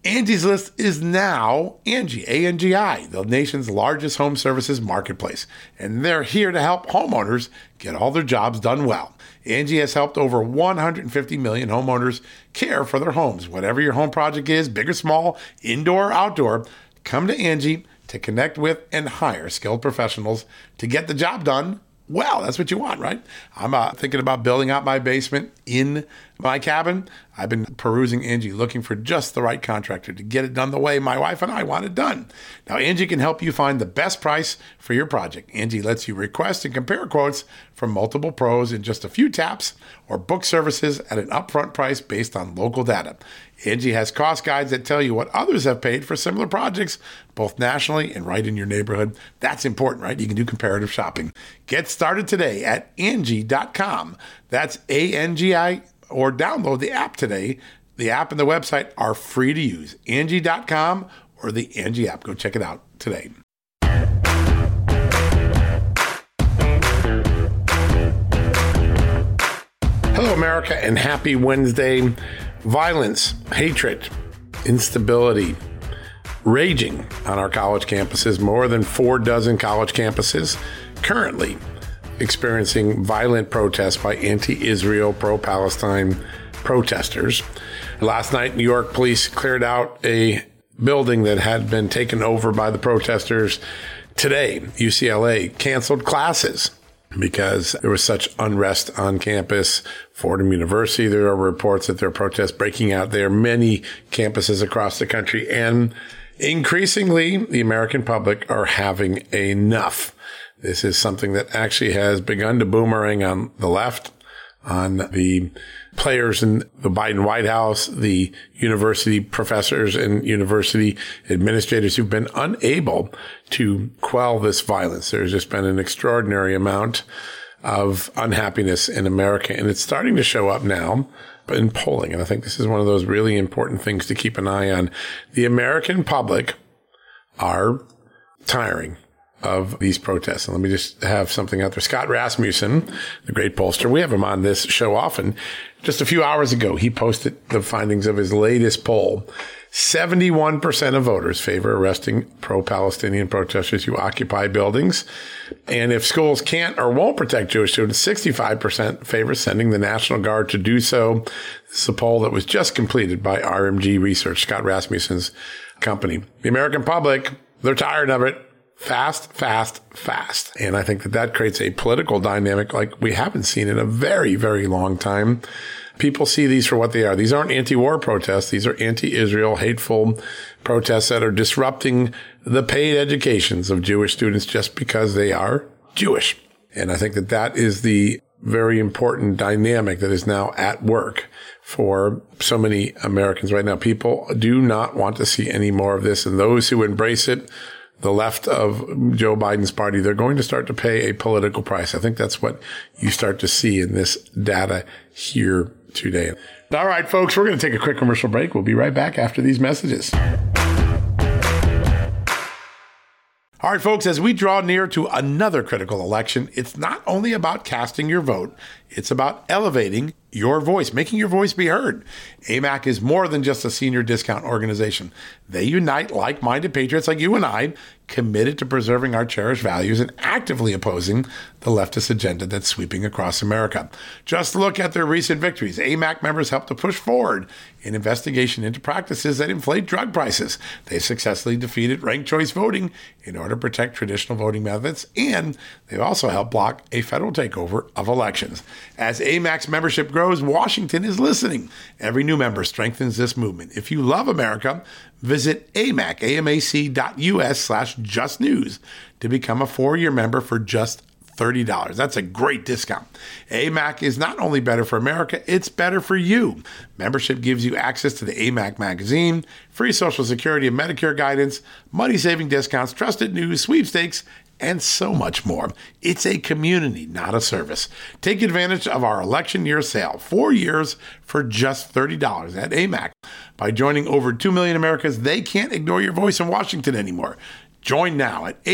Angie's List is now Angie, A-N-G-I, the nation's largest home services marketplace. And they're here to help homeowners get all their jobs done well. Angie has helped over 150 million homeowners care for their homes. Whatever your home project is, big or small, indoor or outdoor, come to Angie to connect with and hire skilled professionals to get the job done well. That's what you want, right? I'm thinking about building out my basement in my cabin. I've been perusing Angie, looking for just the right contractor to get it done the way my wife and I want it done. Now, Angie can help you find the best price for your project. Angie lets you request and compare quotes from multiple pros in just a few taps or book services at an upfront price based on local data. Angie has cost guides that tell you what others have paid for similar projects, both nationally and right in your neighborhood. That's important, right? You can do comparative shopping. Get started today at Angie.com. That's A-N-G-I, or download the app today. The app and the website are free to use. Angie.com or the Angie app. Go check it out today. Hello, America, and happy Wednesday. Violence, hatred, instability, raging on our college campuses. More than 4 dozen college campuses currently experiencing violent protests by anti-Israel, pro-Palestine protesters. Last night, New York police cleared out a building that had been taken over by the protesters. Today, UCLA canceled classes because there was such unrest on campus. Fordham University, there are reports that there are protests breaking out there. Many campuses across the country, and increasingly, the American public are having enough. This is something that actually has begun to boomerang on the left, on the players in the Biden White House, the university professors and university administrators who've been unable to quell this violence. There's just been an extraordinary amount of unhappiness in America, and it's starting to show up now in polling. And I think this is one of those really important things to keep an eye on. The American public are tiring of these protests. And let me just have something out there. Scott Rasmussen, the great pollster, we have him on this show often. Just a few hours ago, he posted the findings of his latest poll. 71% of voters favor arresting pro-Palestinian protesters who occupy buildings. And if schools can't or won't protect Jewish students, 65% favor sending the National Guard to do so. This is a poll that was just completed by RMG Research, Scott Rasmussen's company. The American public, they're tired of it. Fast, fast, fast. And I think that creates a political dynamic like we haven't seen in a very, very long time. People see these for what they are. These aren't anti-war protests. These are anti-Israel, hateful protests that are disrupting the paid educations of Jewish students just because they are Jewish. And I think that is the very important dynamic that is now at work for so many Americans right now. People do not want to see any more of this. And those who embrace it, the left of Joe Biden's party, they're going to start to pay a political price. I think that's what you start to see in this data here today. All right, folks, we're going to take a quick commercial break. We'll be right back after these messages. All right, folks, as we draw near to another critical election, it's not only about casting your vote, it's about elevating your voice, making your voice be heard. AMAC is more than just a senior discount organization. They unite like-minded patriots like you and I, committed to preserving our cherished values and actively opposing the leftist agenda that's sweeping across America. Just look at their recent victories. AMAC members helped to push forward an investigation into practices that inflate drug prices. They successfully defeated ranked choice voting in order to protect traditional voting methods, and they've also helped block a federal takeover of elections. As AMAC's membership grows, Washington is listening. Every new member strengthens this movement. If you love America, visit amac.us/justnews to become a 4-year member for just $30. That's a great discount. AMAC is not only better for America, it's better for you. Membership gives you access to the AMAC magazine, free Social Security and Medicare guidance, money-saving discounts, trusted news, sweepstakes, and so much more. It's a community, not a service. Take advantage of our election year sale, 4 years for just $30 at AMAC. By joining over 2 million Americans, they can't ignore your voice in Washington anymore. Join now at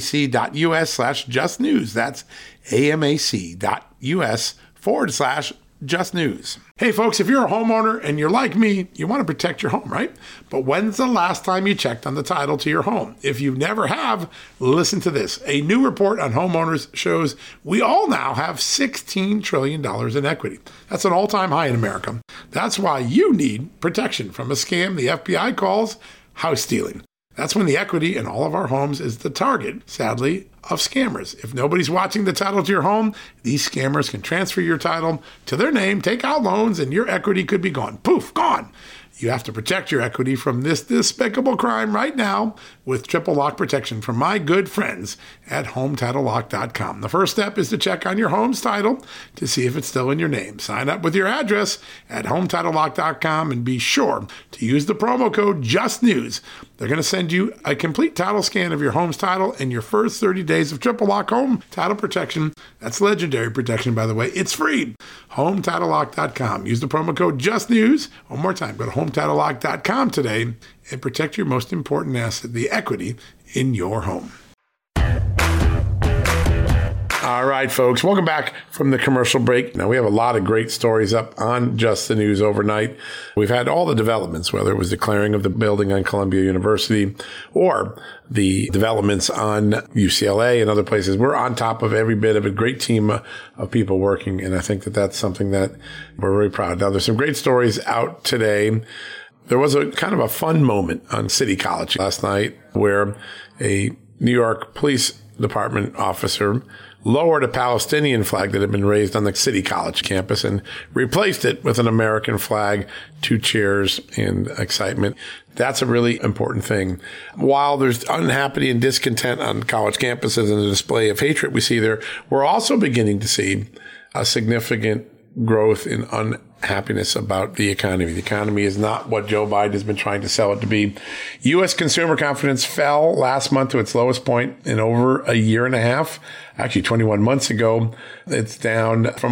amac.us/justnews. That's amac.us/justnews. Just News. Hey folks, if you're a homeowner and you're like me, you want to protect your home, right? But when's the last time you checked on the title to your home? If you never have, listen to this. A new report on homeowners shows we all now have $16 trillion in equity. That's an all-time high in America. That's why you need protection from a scam the FBI calls house stealing. That's when the equity in all of our homes is the target, sadly, of scammers. If nobody's watching the title to your home, these scammers can transfer your title to their name, take out loans, and your equity could be gone. Poof, gone. You have to protect your equity from this despicable crime right now with triple lock protection from my good friends at HomeTitleLock.com. The first step is to check on your home's title to see if it's still in your name. Sign up with your address at HomeTitleLock.com and be sure to use the promo code JUSTNEWS. They're going to send you a complete title scan of your home's title and your first 30 days of triple lock home title protection. That's legendary protection, by the way. It's free. HomeTitleLock.com. Use the promo code JUSTNEWS. One more time, go to HomeTitleLock.com today and protect your most important asset, the equity in your home. All right, folks, welcome back from the commercial break. Now, we have a lot of great stories up on Just the News overnight. We've had all the developments, whether it was the clearing of the building on Columbia University or the developments on UCLA and other places. We're on top of every bit of a great team of people working, and I think that that's something that we're very proud of. Now, there's some great stories out today. There was a kind of a fun moment on City College last night where a New York Police Department officer lowered a Palestinian flag that had been raised on the City College campus and replaced it with an American flag, 2 cheers and excitement. That's a really important thing. While there's unhappy and discontent on college campuses and a display of hatred we see there, we're also beginning to see a significant growth in unhappiness about the economy. The economy is not what Joe Biden has been trying to sell it to be. U.S. consumer confidence fell last month to its lowest point in over a year and a half. Actually, 21 months ago, it's down from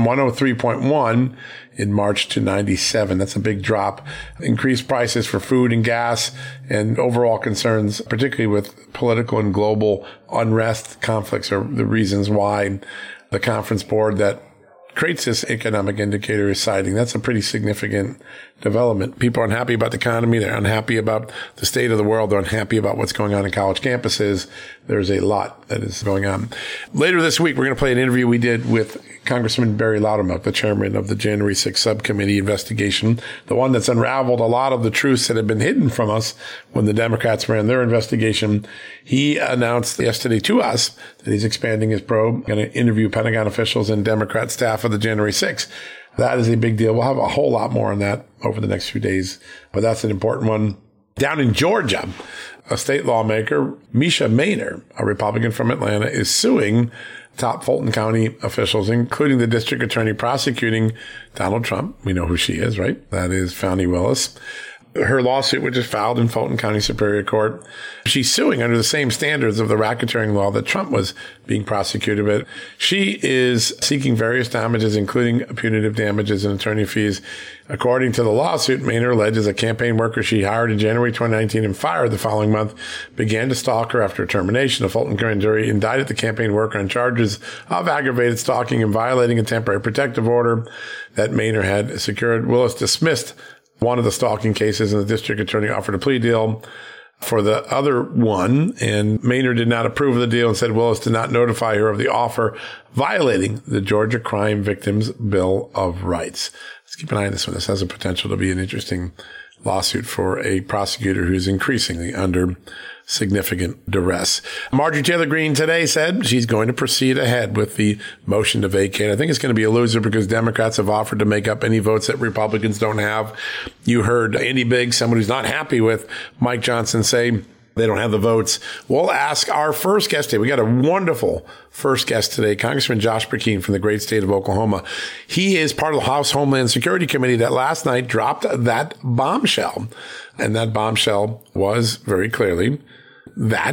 103.1 in March to 97. That's a big drop. Increased prices for food and gas and overall concerns, particularly with political and global unrest, conflicts, are the reasons why the conference board that creates this economic indicator is citing. That's a pretty significant development. People are unhappy about the economy. They're unhappy about the state of the world. They're unhappy about what's going on in college campuses. There's a lot that is going on. Later this week, we're going to play an interview we did with Congressman Barry Loudermilk, the chairman of the January 6th subcommittee investigation, the one that's unraveled a lot of the truths that have been hidden from us when the Democrats ran their investigation. He announced yesterday to us that he's expanding his probe, going to interview Pentagon officials and Democrat staff of the January 6th. That is a big deal. We'll have a whole lot more on that over the next few days, but that's an important one. Down in Georgia, a state lawmaker, Mesha Mainor, a Republican from Atlanta, is suing top Fulton County officials, including the district attorney prosecuting Donald Trump. We know who she is, right? That is Fani Willis. Her lawsuit, which is filed in Fulton County Superior Court, she's suing under the same standards of the racketeering law that Trump was being prosecuted with. She is seeking various damages, including punitive damages and attorney fees. According to the lawsuit, Mainor alleges a campaign worker she hired in January 2019 and fired the following month began to stalk her after termination. The Fulton grand jury indicted the campaign worker on charges of aggravated stalking and violating a temporary protective order that Mainor had secured. Willis dismissed one of the stalking cases, and the district attorney offered a plea deal for the other one, and Mainor did not approve of the deal and said Willis did not notify her of the offer, violating the Georgia Crime Victims Bill of Rights. Let's keep an eye on this one. This has a potential to be an interesting lawsuit for a prosecutor who's increasingly under significant duress. Marjorie Taylor Greene today said she's going to proceed ahead with the motion to vacate. I think it's going to be a loser because Democrats have offered to make up any votes that Republicans don't have. You heard Andy Biggs, someone who's not happy with Mike Johnson, say they don't have the votes. We'll ask our first guest today. We got a wonderful first guest today, Congressman Josh Brecheen from the great state of Oklahoma. He is part of the House Homeland Security Committee that last night dropped that bombshell. And that bombshell was very clearly that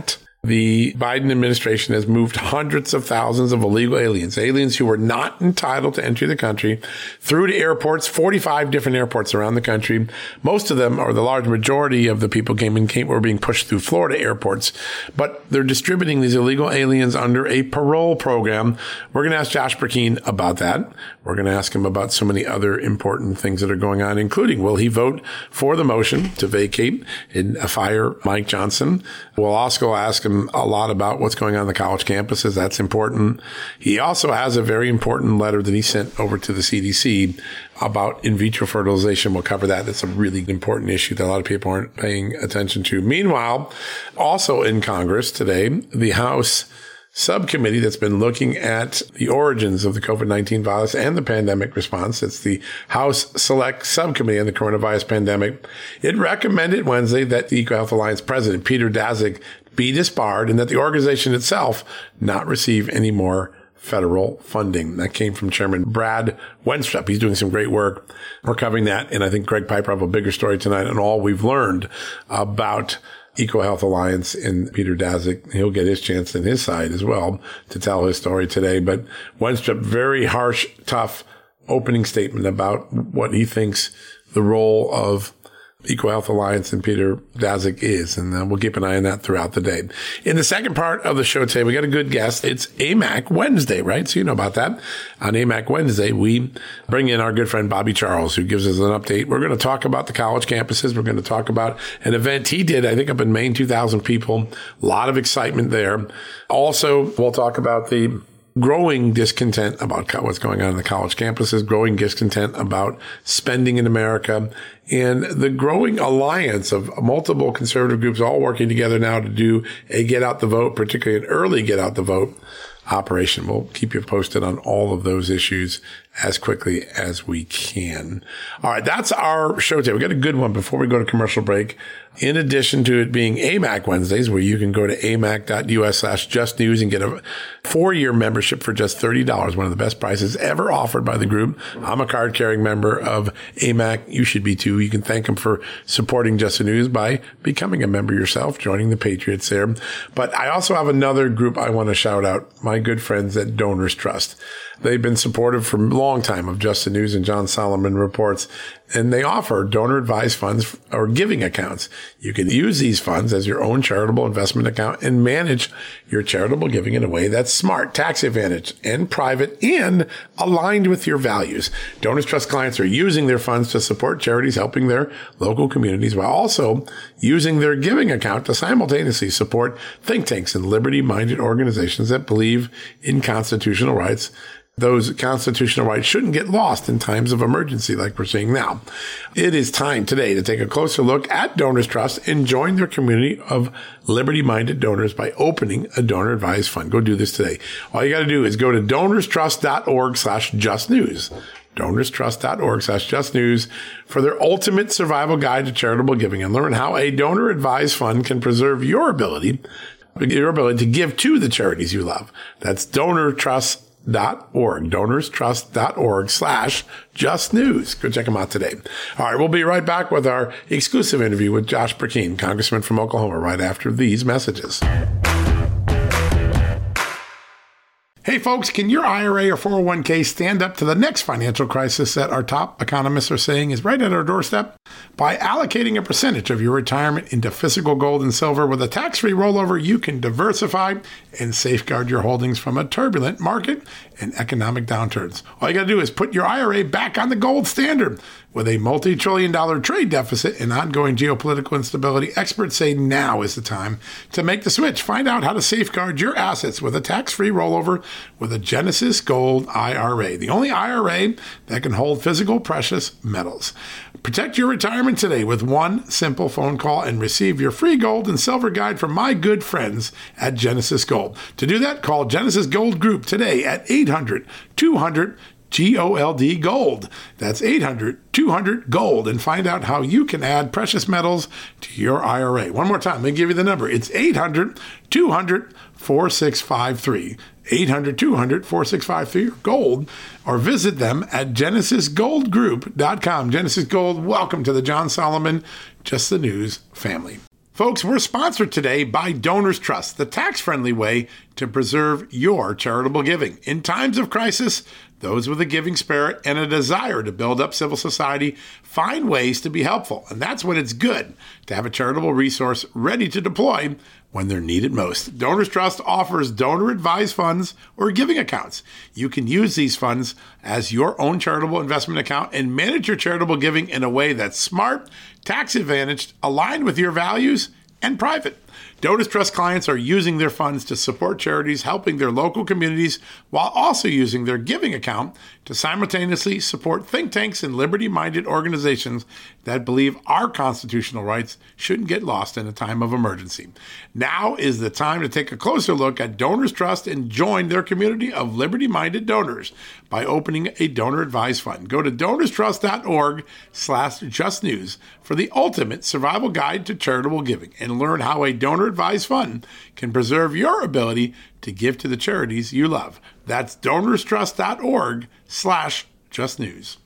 the Biden administration has moved hundreds of thousands of illegal aliens who were not entitled to enter the country, through to airports, 45 different airports around the country. Most of them, or the large majority of the people were being pushed through Florida airports. But they're distributing these illegal aliens under a parole program. We're going to ask Josh Burkeen about that. We're going to ask him about so many other important things that are going on, including will he vote for the motion to vacate and fire Mike Johnson? We'll also ask him a lot about what's going on the college campuses. That's important. He also has a very important letter that he sent over to the CDC about in vitro fertilization. We'll cover that. That's a really important issue that a lot of people aren't paying attention to. Meanwhile, also in Congress today, the House subcommittee that's been looking at the origins of the COVID-19 virus and the pandemic response. It's the House Select Subcommittee on the Coronavirus Pandemic. It recommended Wednesday that the EcoHealth Alliance president, Peter Daszak, be disbarred and that the organization itself not receive any more federal funding. That came from Chairman Brad Wenstrup. He's doing some great work. We're covering that. And I think Greg Piper will have a bigger story tonight on all we've learned about EcoHealth Alliance and Peter Daszak. He'll get his chance on his side as well to tell his story today. But Wenstrup, very harsh, tough opening statement about what he thinks the role of EcoHealth Alliance and Peter Daszak is. And we'll keep an eye on that throughout the day. In the second part of the show today, we got a good guest. It's AMAC Wednesday, right? So you know about that. On AMAC Wednesday, we bring in our good friend Bobby Charles, who gives us an update. We're going to talk about the college campuses. We're going to talk about an event he did, I think, up in Maine, 2,000 people. A lot of excitement there. Also, we'll talk about the growing discontent about what's going on in the college campuses, growing discontent about spending in America, and the growing alliance of multiple conservative groups all working together now to do a get out the vote, particularly an early get out the vote operation. We'll keep you posted on all of those issues as quickly as we can. All right, that's our show today. We got a good one before we go to commercial break. In addition to it being AMAC Wednesdays, where you can go to amac.us/justnews and get a 4-year membership for just $30, one of the best prices ever offered by the group. I'm a card-carrying member of AMAC. You should be too. You can thank them for supporting Just the News by becoming a member yourself, joining the Patriots there. But I also have another group I want to shout out, my good friends at Donors Trust. They've been supportive for a long time of Just the News and John Solomon Reports, and they offer donor advised funds or giving accounts. You can use these funds as your own charitable investment account and manage your charitable giving in a way that's smart, tax advantage, and private, and aligned with your values. Donors Trust clients are using their funds to support charities helping their local communities while also using their giving account to simultaneously support think tanks and liberty-minded organizations that believe in constitutional rights. Those constitutional rights shouldn't get lost in times of emergency like we're seeing now. It is time today to take a closer look at Donors Trust and join their community of liberty-minded donors by opening a donor-advised fund. Go do this today. All you got to do is go to donorstrust.org/justnews. donorstrust.org/justnews for their ultimate survival guide to charitable giving and learn how a donor-advised fund can preserve your ability to give to the charities you love. That's donorstrust.org, Go check them out today. All right, we'll be right back with our exclusive interview with Josh Burkeen, Congressman from Oklahoma, right after these messages. Hey folks, can your IRA or 401k stand up to the next financial crisis that our top economists are saying is right at our doorstep? By allocating a percentage of your retirement into physical gold and silver with a tax-free rollover, you can diversify and safeguard your holdings from a turbulent market and economic downturns. All you got to do is put your IRA back on the gold standard. With a multi-trillion-dollar trade deficit and ongoing geopolitical instability, experts say now is the time to make the switch. Find out how to safeguard your assets with a tax-free rollover with a Genesis Gold IRA, the only IRA that can hold physical precious metals. Protect your retirement today with one simple phone call and receive your free gold and silver guide from my good friends at Genesis Gold. To do that, call Genesis Gold Group today at 800-200 GOLD Gold. That's 800-200 Gold, and find out how you can add precious metals to your IRA. One more time, let me give you the number. It's 800-200-4653. 800-200-4653 Gold, or visit them at GenesisGoldGroup.com. Genesis Gold, welcome to the John Solomon Just the News family. Folks, we're sponsored today by Donors Trust, the tax-friendly way to preserve your charitable giving. In times of crisis, those with a giving spirit and a desire to build up civil society find ways to be helpful. And that's when it's good to have a charitable resource ready to deploy when they're needed most. Donors Trust offers donor-advised funds or giving accounts. You can use these funds as your own charitable investment account and manage your charitable giving in a way that's smart, tax-advantaged, aligned with your values, and private. Donors Trust clients are using their funds to support charities helping their local communities while also using their giving account to simultaneously support think tanks and liberty-minded organizations that believe our constitutional rights shouldn't get lost in a time of emergency. Now is the time to take a closer look at Donors Trust and join their community of liberty-minded donors by opening a donor-advised fund. Go to donorstrust.org/justnews for the ultimate survival guide to charitable giving and learn how a donor-advised fund can preserve your ability to give to the charities you love. That's donorstrust.org/justnews.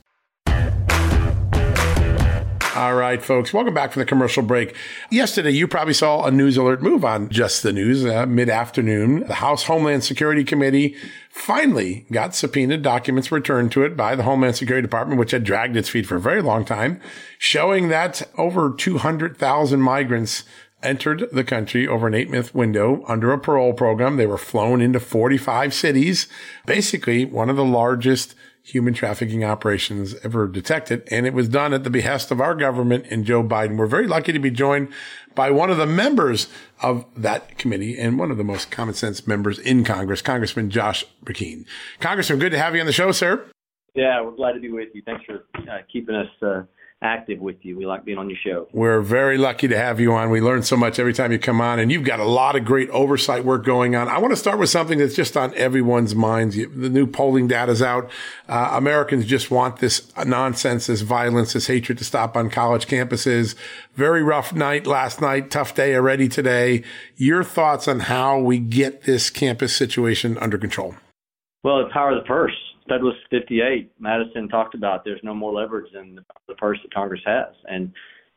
All right, folks, welcome back from the commercial break. Yesterday, you probably saw a news alert move on Just the News mid-afternoon. The House Homeland Security Committee finally got subpoenaed documents returned to it by the Homeland Security Department, which had dragged its feet for a very long time, showing that over 200,000 migrants entered the country over an 8-month window under a parole program. They were flown into 45 cities, basically one of the largest human trafficking operations ever detected. And it was done at the behest of our government and Joe Biden. We're very lucky to be joined by one of the members of that committee and one of the most common sense members in Congress, Congressman Josh Brecheen. Congressman, good to have you on the show, sir. Yeah, we're glad to be with you. Thanks for keeping us active with you. We like being on your show. We're very lucky to have you on. We learn so much every time you come on, and you've got a lot of great oversight work going on. I want to start with something that's just on everyone's minds. The new polling data's out. Americans just want this nonsense, this violence, this hatred to stop on college campuses. Very rough night last night, tough day already today. Your thoughts on how we get this campus situation under control? Well, the power of the purse. Federalist 58, Madison talked about there's no more leverage than the purse that Congress has. And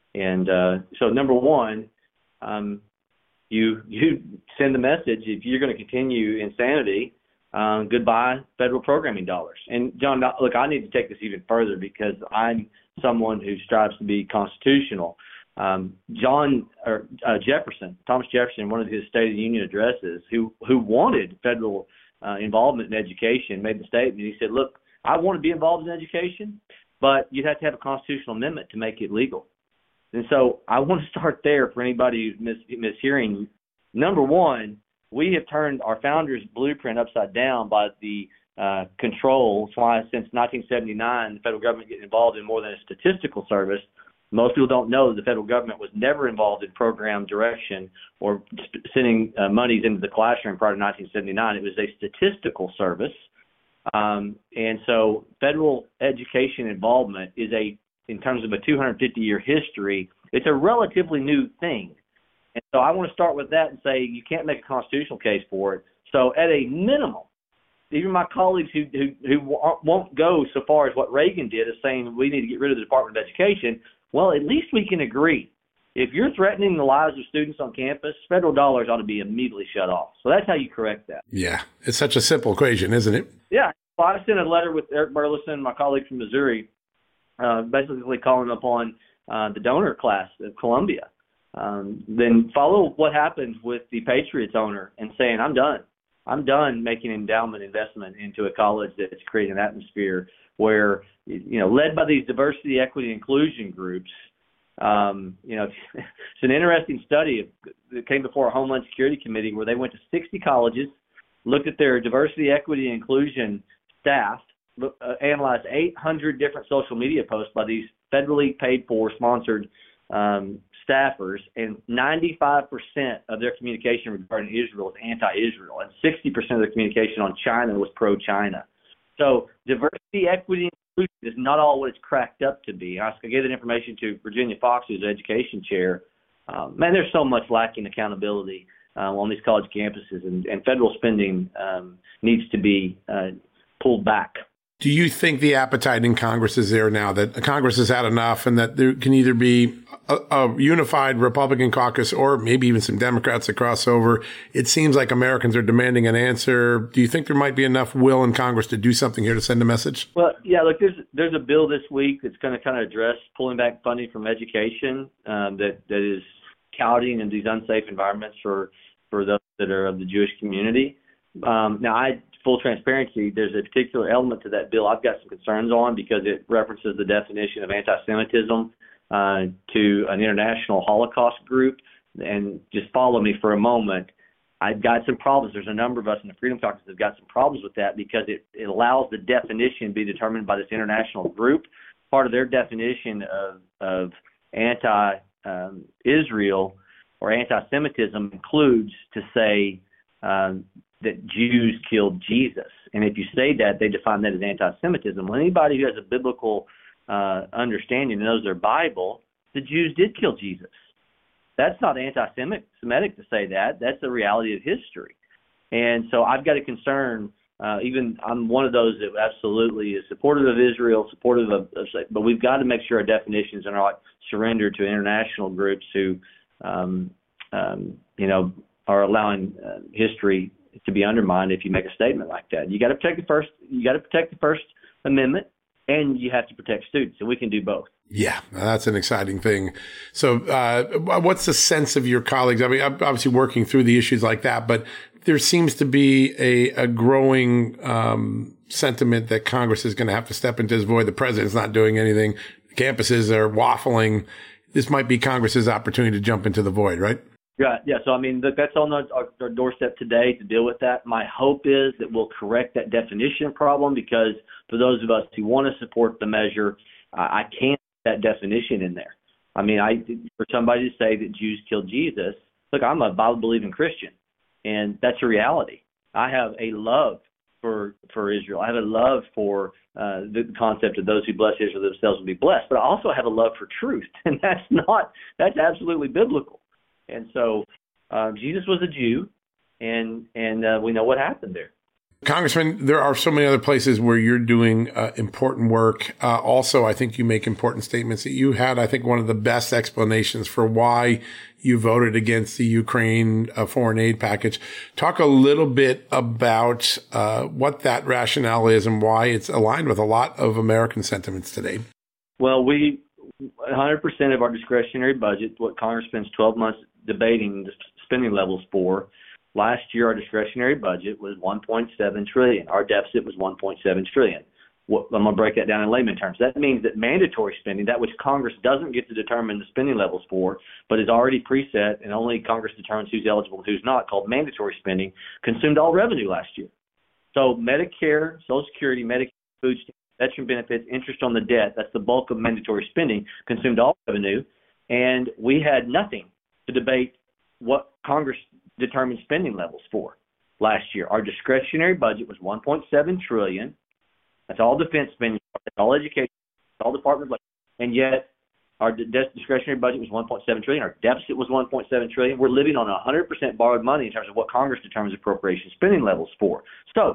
so number one, you send the message, if you're going to continue insanity, goodbye federal programming dollars. And John, look, I need to take this even further because I'm someone who strives to be constitutional. Thomas Jefferson, in one of his State of the Union addresses, who wanted federal involvement in education, made the statement. He said, look, I want to be involved in education, but you'd have to have a constitutional amendment to make it legal. And so I want to start there for anybody who's mishearing. Number one, we have turned our founders' blueprint upside down by the control. That's why since 1979, the federal government getting involved in more than a statistical service. Most people don't know that the federal government was never involved in program direction or sending monies into the classroom prior to 1979. It was a statistical service. And so federal education involvement is in terms of a 250-year history, it's a relatively new thing. And so I want to start with that and say you can't make a constitutional case for it. So at a minimum, even my colleagues who won't go so far as what Reagan did is saying we need to get rid of the Department of Education, well, at least we can agree. If you're threatening the lives of students on campus, federal dollars ought to be immediately shut off. So that's how you correct that. Yeah, it's such a simple equation, isn't it? Yeah. Well, I sent a letter with Eric Burleson, my colleague from Missouri, basically calling upon the donor class of Columbia. Then follow what happened with the Patriots owner and saying, I'm done. I'm done making endowment investment into a college that's creating an atmosphere where, led by these diversity, equity, inclusion groups. It's an interesting study that came before a Homeland Security Committee where they went to 60 colleges, looked at their diversity, equity, inclusion staff, analyzed 800 different social media posts by these federally paid for, sponsored staffers, and 95% of their communication regarding Israel is anti-Israel, and 60% of their communication on China was pro-China. So diversity, equity, and inclusion is not all what it's cracked up to be. I gave that information to Virginia Fox, who's the education chair. There's so much lacking accountability on these college campuses, and federal spending needs to be pulled back. Do you think the appetite in Congress is there now, that Congress has had enough and that there can either be a unified Republican caucus or maybe even some Democrats that cross over? It seems like Americans are demanding an answer. Do you think there might be enough will in Congress to do something here to send a message? Well, yeah, look, there's a bill this week that's going to kind of address pulling back funding from education that is touting in these unsafe environments for those that are of the Jewish community. Now, full transparency, there's a particular element to that bill I've got some concerns on because it references the definition of anti-Semitism to an international Holocaust group. And just follow me for a moment. I've got some problems. There's a number of us in the Freedom Caucus that have got some problems with that because it allows the definition to be determined by this international group. Part of their definition of anti-Israel or anti-Semitism includes to say that Jews killed Jesus. And if you say that, they define that as anti-Semitism. Well, anybody who has a biblical understanding and knows their Bible, the Jews did kill Jesus. That's not anti-Semitic to say that. That's the reality of history. And so I've got a concern. I'm one of those that absolutely is supportive of Israel, supportive of but we've got to make sure our definitions are not surrendered to international groups who, are allowing history to be undermined if you make a statement like that. You got to protect the First Amendment, and you have to protect students, and we can do both. Yeah, that's an exciting thing. So what's the sense of your colleagues? I mean, I'm obviously working through the issues like that, but there seems to be a growing sentiment that Congress is going to have to step into this void. The president's not doing anything. Campuses are waffling. This might be Congress's opportunity to jump into the void, right? Yeah. So, I mean, that's on our doorstep today to deal with that. My hope is that we'll correct that definition problem because for those of us who want to support the measure, I can't put that definition in there. I mean, for somebody to say that Jews killed Jesus, look, I'm a Bible-believing Christian, and that's a reality. I have a love for Israel. I have a love for the concept of those who bless Israel themselves will be blessed. But I also have a love for truth, and that's absolutely biblical. And so Jesus was a Jew, and we know what happened there. Congressman, there are so many other places where you're doing important work. Also, I think you make important statements that you had, I think, one of the best explanations for why you voted against the Ukraine foreign aid package. Talk a little bit about what that rationale is and why it's aligned with a lot of American sentiments today. Well, 100% of our discretionary budget, what Congress spends 12 months debating the spending levels for. Last year, our discretionary budget was $1.7 trillion. Our deficit was $1.7 trillion. I'm going to break that down in layman terms. That means that mandatory spending, that which Congress doesn't get to determine the spending levels for, but is already preset and only Congress determines who's eligible and who's not, called mandatory spending, consumed all revenue last year. So Medicare, Social Security, Medicaid, food stamps, veteran benefits, interest on the debt, that's the bulk of mandatory spending, consumed all revenue, and we had nothing to debate what Congress determined spending levels for last year. Our discretionary budget was $1.7 trillion. That's all defense spending, that's all education, that's all Department of Labor, and yet our discretionary budget was $1.7 trillion. Our deficit was $1.7 trillion. We're living on 100% borrowed money in terms of what Congress determines appropriation spending levels for. So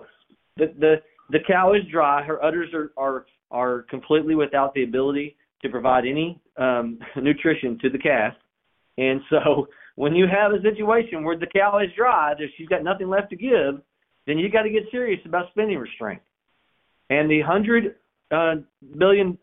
the cow is dry. Her udders are completely without the ability to provide any nutrition to the calf. And so when you have a situation where the cow is dry, that she's got nothing left to give, then you got to get serious about spending restraint. And the $100 billion,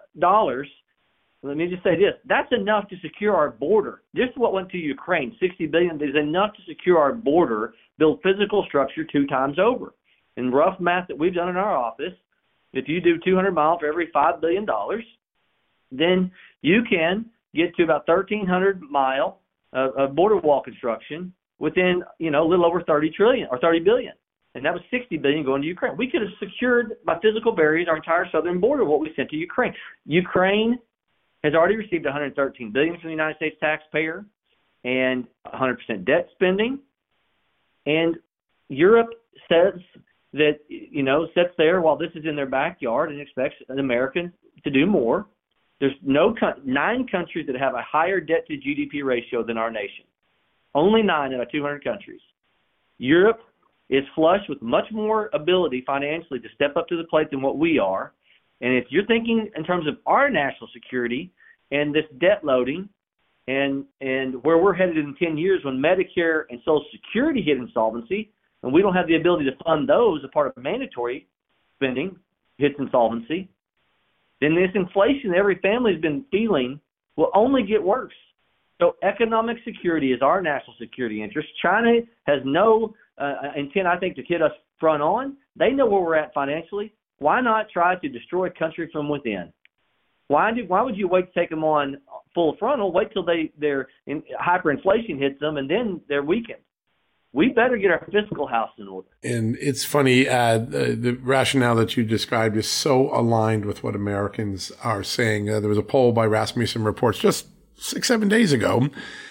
let me just say this, that's enough to secure our border. Just what went to Ukraine, $60 billion, is enough to secure our border, build physical structure 2 times over. In rough math that we've done in our office, if you do 200 miles for every $5 billion, then you can get to about 1,300 mile of border wall construction within, a little over 30 trillion or 30 billion. And that was 60 billion going to Ukraine. We could have secured by physical barriers our entire southern border, what we sent to Ukraine. Ukraine has already received 113 billion from the United States taxpayer and 100% debt spending. And Europe says that, sits there while this is in their backyard and expects an American to do more. There's 9 countries that have a higher debt to GDP ratio than our nation. Only 9 out of 200 countries. Europe is flush with much more ability financially to step up to the plate than what we are. And if you're thinking in terms of our national security and this debt loading and where we're headed in 10 years when Medicare and Social Security hit insolvency, and we don't have the ability to fund those, a part of mandatory spending hits insolvency, then this inflation every family's been feeling will only get worse. So economic security is our national security interest. China has no intent, I think, to hit us front on. They know where we're at financially. Why not try to destroy a country from within? Why would you wait to take them on full frontal? Wait till their hyperinflation hits them, and then they're weakened. We better get our fiscal house in order. And it's funny, the rationale that you described is so aligned with what Americans are saying. There was a poll by Rasmussen Reports just 6-7 days ago.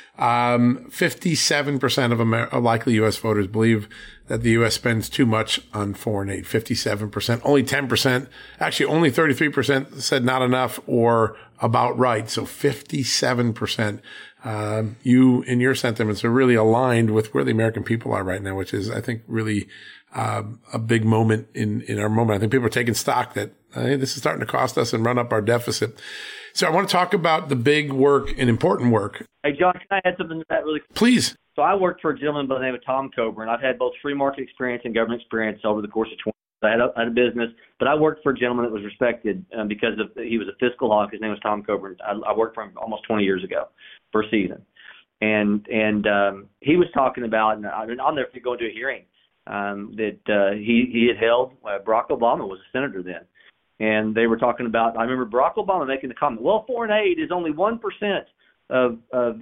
57% of likely U.S. voters believe that the U.S. spends too much on foreign aid. 57%. Only 10%, actually only 33% said not enough or about right. So 57%. You and your sentiments are really aligned with where the American people are right now, which is, I think, really a big moment in our moment. I think people are taking stock that hey, this is starting to cost us and run up our deficit. So I want to talk about the big work and important work. Hey, John, can I add something to that really quick? Please. So I worked for a gentleman by the name of Tom Coburn. I've had both free market experience and government experience over the course of 20 years. I had a business, but I worked for a gentleman that was respected because he was a fiscal hawk. His name was Tom Coburn. I worked for him almost 20 years ago for a season. And he was talking about, and I'll never go into a hearing, that he had held. Barack Obama was a senator then. And they were talking about, I remember Barack Obama making the comment, well, foreign aid is only 1% of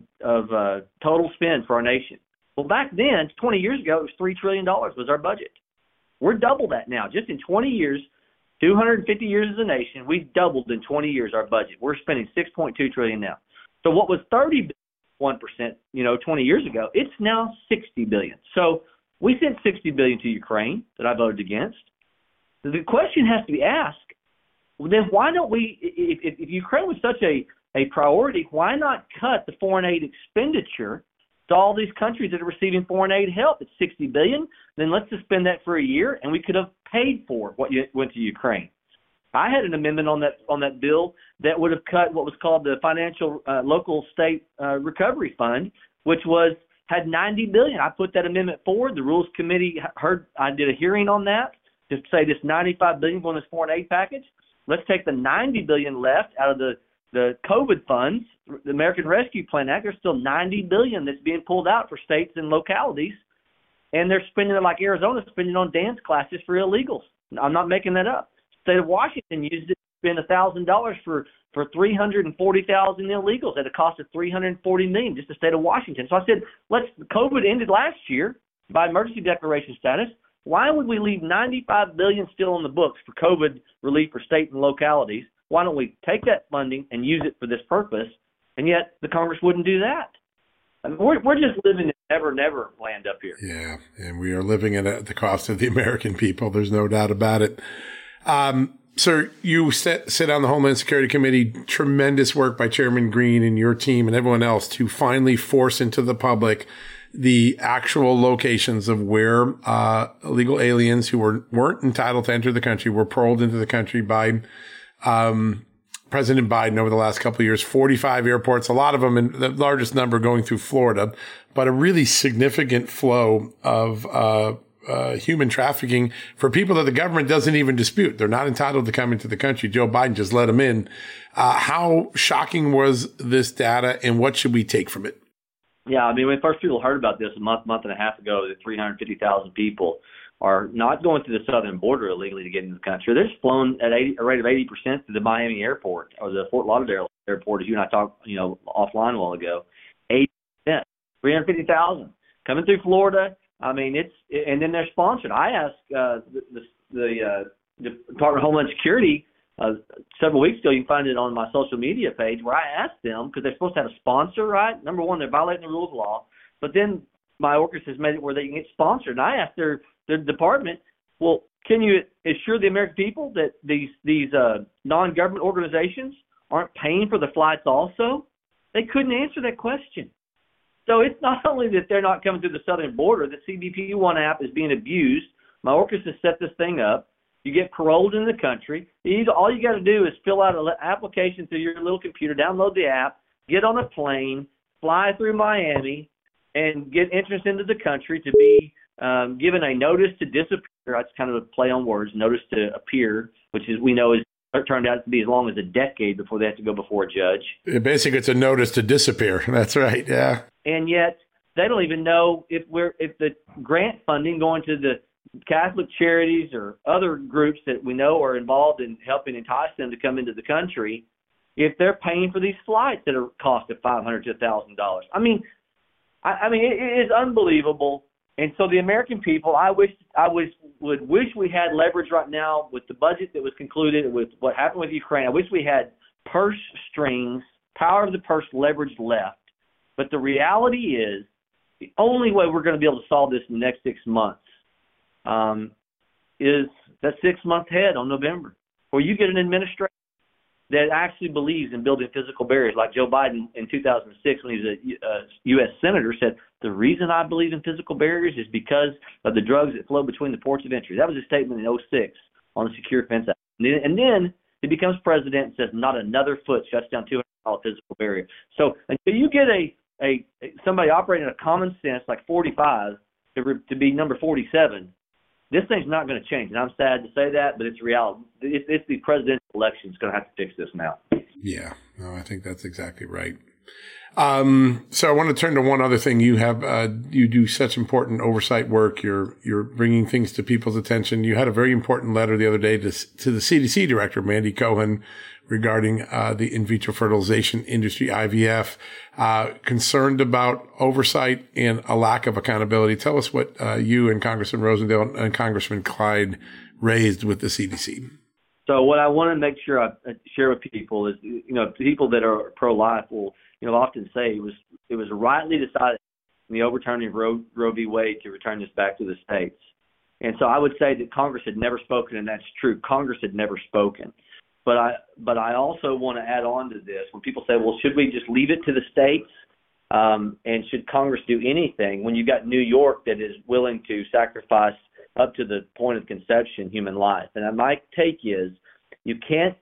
total spend for our nation. Well, back then, 20 years ago, it was $3 trillion was our budget. We're double that now. Just in 20 years, 250 years as a nation, we've doubled in 20 years our budget. We're spending $6.2 trillion now. So what was 31%, 20 years ago, it's now $60 billion. So we sent $60 billion to Ukraine that I voted against. The question has to be asked, then why don't we, if Ukraine was such a priority, why not cut the foreign aid expenditure to all these countries that are receiving foreign aid help? It's $60 billion. Then let's suspend that for a year, and we could have paid for what went to Ukraine. I had an amendment on that bill that would have cut what was called the Financial Local State Recovery Fund, which had $90 billion. I put that amendment forward. The Rules Committee I did a hearing on that to say this $95 billion on this foreign aid package. Let's take the $90 billion left out of the COVID funds, the American Rescue Plan Act. There's still $90 billion that's being pulled out for states and localities, and they're spending it like Arizona's spending on dance classes for illegals. I'm not making that up. The state of Washington used it to spend $1,000 for 340,000 illegals at a cost of $340 million, just the state of Washington. So I said, COVID ended last year by emergency declaration status. Why would we leave $95 billion still on the books for COVID relief for state and localities? Why don't we take that funding and use it for this purpose? And yet the Congress wouldn't do that. I mean, we're just living in never land up here. Yeah, and we are living at the cost of the American people. There's no doubt about it. Sir, you sit on the Homeland Security Committee. Tremendous work by Chairman Green and your team and everyone else to finally force into the public the actual locations of where illegal aliens who weren't entitled to enter the country were paroled into the country by President Biden over the last couple of years. 45 airports, a lot of them, and the largest number going through Florida, but a really significant flow of human trafficking for people that the government doesn't even dispute. They're not entitled to come into the country. Joe Biden just let them in. How shocking was this data, and what should we take from it? Yeah, I mean, when first people heard about this a month and a half ago, that 350,000 people are not going through the southern border illegally to get into the country. They're just flown at a rate of 80% to the Miami airport or the Fort Lauderdale airport, as you and I talked, offline a while ago. 80%, 350,000 coming through Florida. I mean, and then they're sponsored. I asked the Department of Homeland Security several weeks ago. You can find it on my social media page where I asked them, because they're supposed to have a sponsor, right? Number one, they're violating the rule of law. But then my workers has made it where they can get sponsored. And I asked their department, well, can you assure the American people that these non-government organizations aren't paying for the flights also? They couldn't answer that question. So it's not only that they're not coming through the southern border. The CBP One app is being abused. Mayorkas has set this thing up. You get paroled in the country. All you got to do is fill out an application through your little computer, download the app, get on a plane, fly through Miami, and get entrance into the country to be given a notice to disappear. That's kind of a play on words, notice to appear, which is we know is turned out to be as long as a decade before they have to go before a judge. Basically, it's a notice to disappear. That's right, yeah. And yet they don't even know if the grant funding going to the Catholic charities or other groups that we know are involved in helping entice them to come into the country, if they're paying for these flights that are cost of $500 to $1,000. I mean, it is unbelievable. And so the American people, would wish we had leverage right now with the budget that was concluded, with what happened with Ukraine. I wish we had purse strings, power of the purse leverage left. But the reality is the only way we're going to be able to solve this in the next 6 months is that 6-month head on November, where you get an administration that actually believes in building physical barriers, like Joe Biden in 2006 when he was a U.S. Senator said, the reason I believe in physical barriers is because of the drugs that flow between the ports of entry. That was his statement in 2006 on the Secure Fence Act. And then he becomes president and says, not another foot shuts down 200-mile physical barrier. So until you get somebody operating a common sense like 45 to be number 47, this thing's not going to change. And I'm sad to say that, but it's reality. It's the presidential election that's going to have to fix this now. Yeah, no, I think that's exactly right. So I want to turn to one other thing. You have, you do such important oversight work. You're bringing things to people's attention. You had a very important letter the other day to the CDC director, Mandy Cohen, regarding, the in vitro fertilization industry, IVF, concerned about oversight and a lack of accountability. Tell us what, you and Congressman Rosendale and Congressman Clyde raised with the CDC. So what I want to make sure I share with people is, people that are pro-life will, often say it was rightly decided in the overturning of Roe v. Wade to return this back to the states. And so I would say that Congress had never spoken, and that's true. Congress had never spoken. But I also want to add on to this. When people say, well, should we just leave it to the states? And should Congress do anything when you've got New York that is willing to sacrifice up to the point of conception human life? And my take is you can't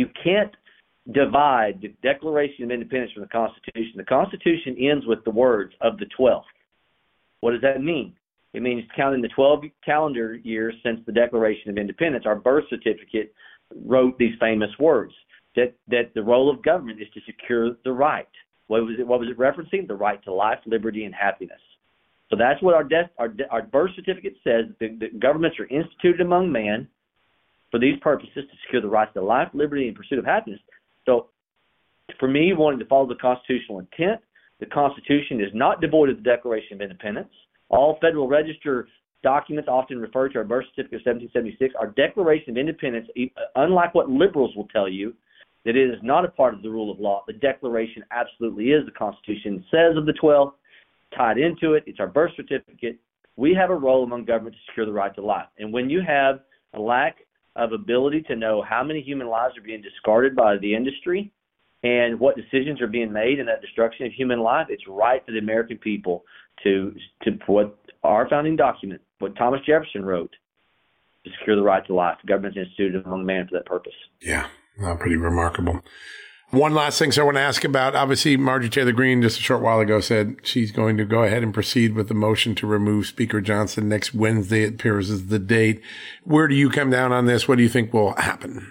divide the Declaration of Independence from the Constitution. The Constitution ends with the words of the 12th. What does that mean? It means counting the 12 calendar years since the Declaration of Independence. Our birth certificate wrote these famous words that the role of government is to secure the right. What was it referencing? The right to life, liberty, and happiness. So that's what our birth certificate says. The governments are instituted among man for these purposes to secure the rights to life, liberty, and pursuit of happiness. So for me, wanting to follow the constitutional intent, the Constitution is not devoid of the Declaration of Independence. All Federal Register documents often refer to our birth certificate of 1776. Our Declaration of Independence, unlike what liberals will tell you, that it is not a part of the rule of law. The Declaration absolutely is. The Constitution says of the 12th, tied into it, it's our birth certificate. We have a role among government to secure the right to life. And when you have a lack of ability to know how many human lives are being discarded by the industry and what decisions are being made in that destruction of human life, it's right for the American people to what our founding document, what Thomas Jefferson wrote, to secure the right to life. The government's instituted among man for that purpose. Yeah, pretty remarkable. One last thing I want to ask about. Obviously, Marjorie Taylor Greene just a short while ago said she's going to go ahead and proceed with the motion to remove Speaker Johnson next Wednesday. It appears as the date. Where do you come down on this? What do you think will happen?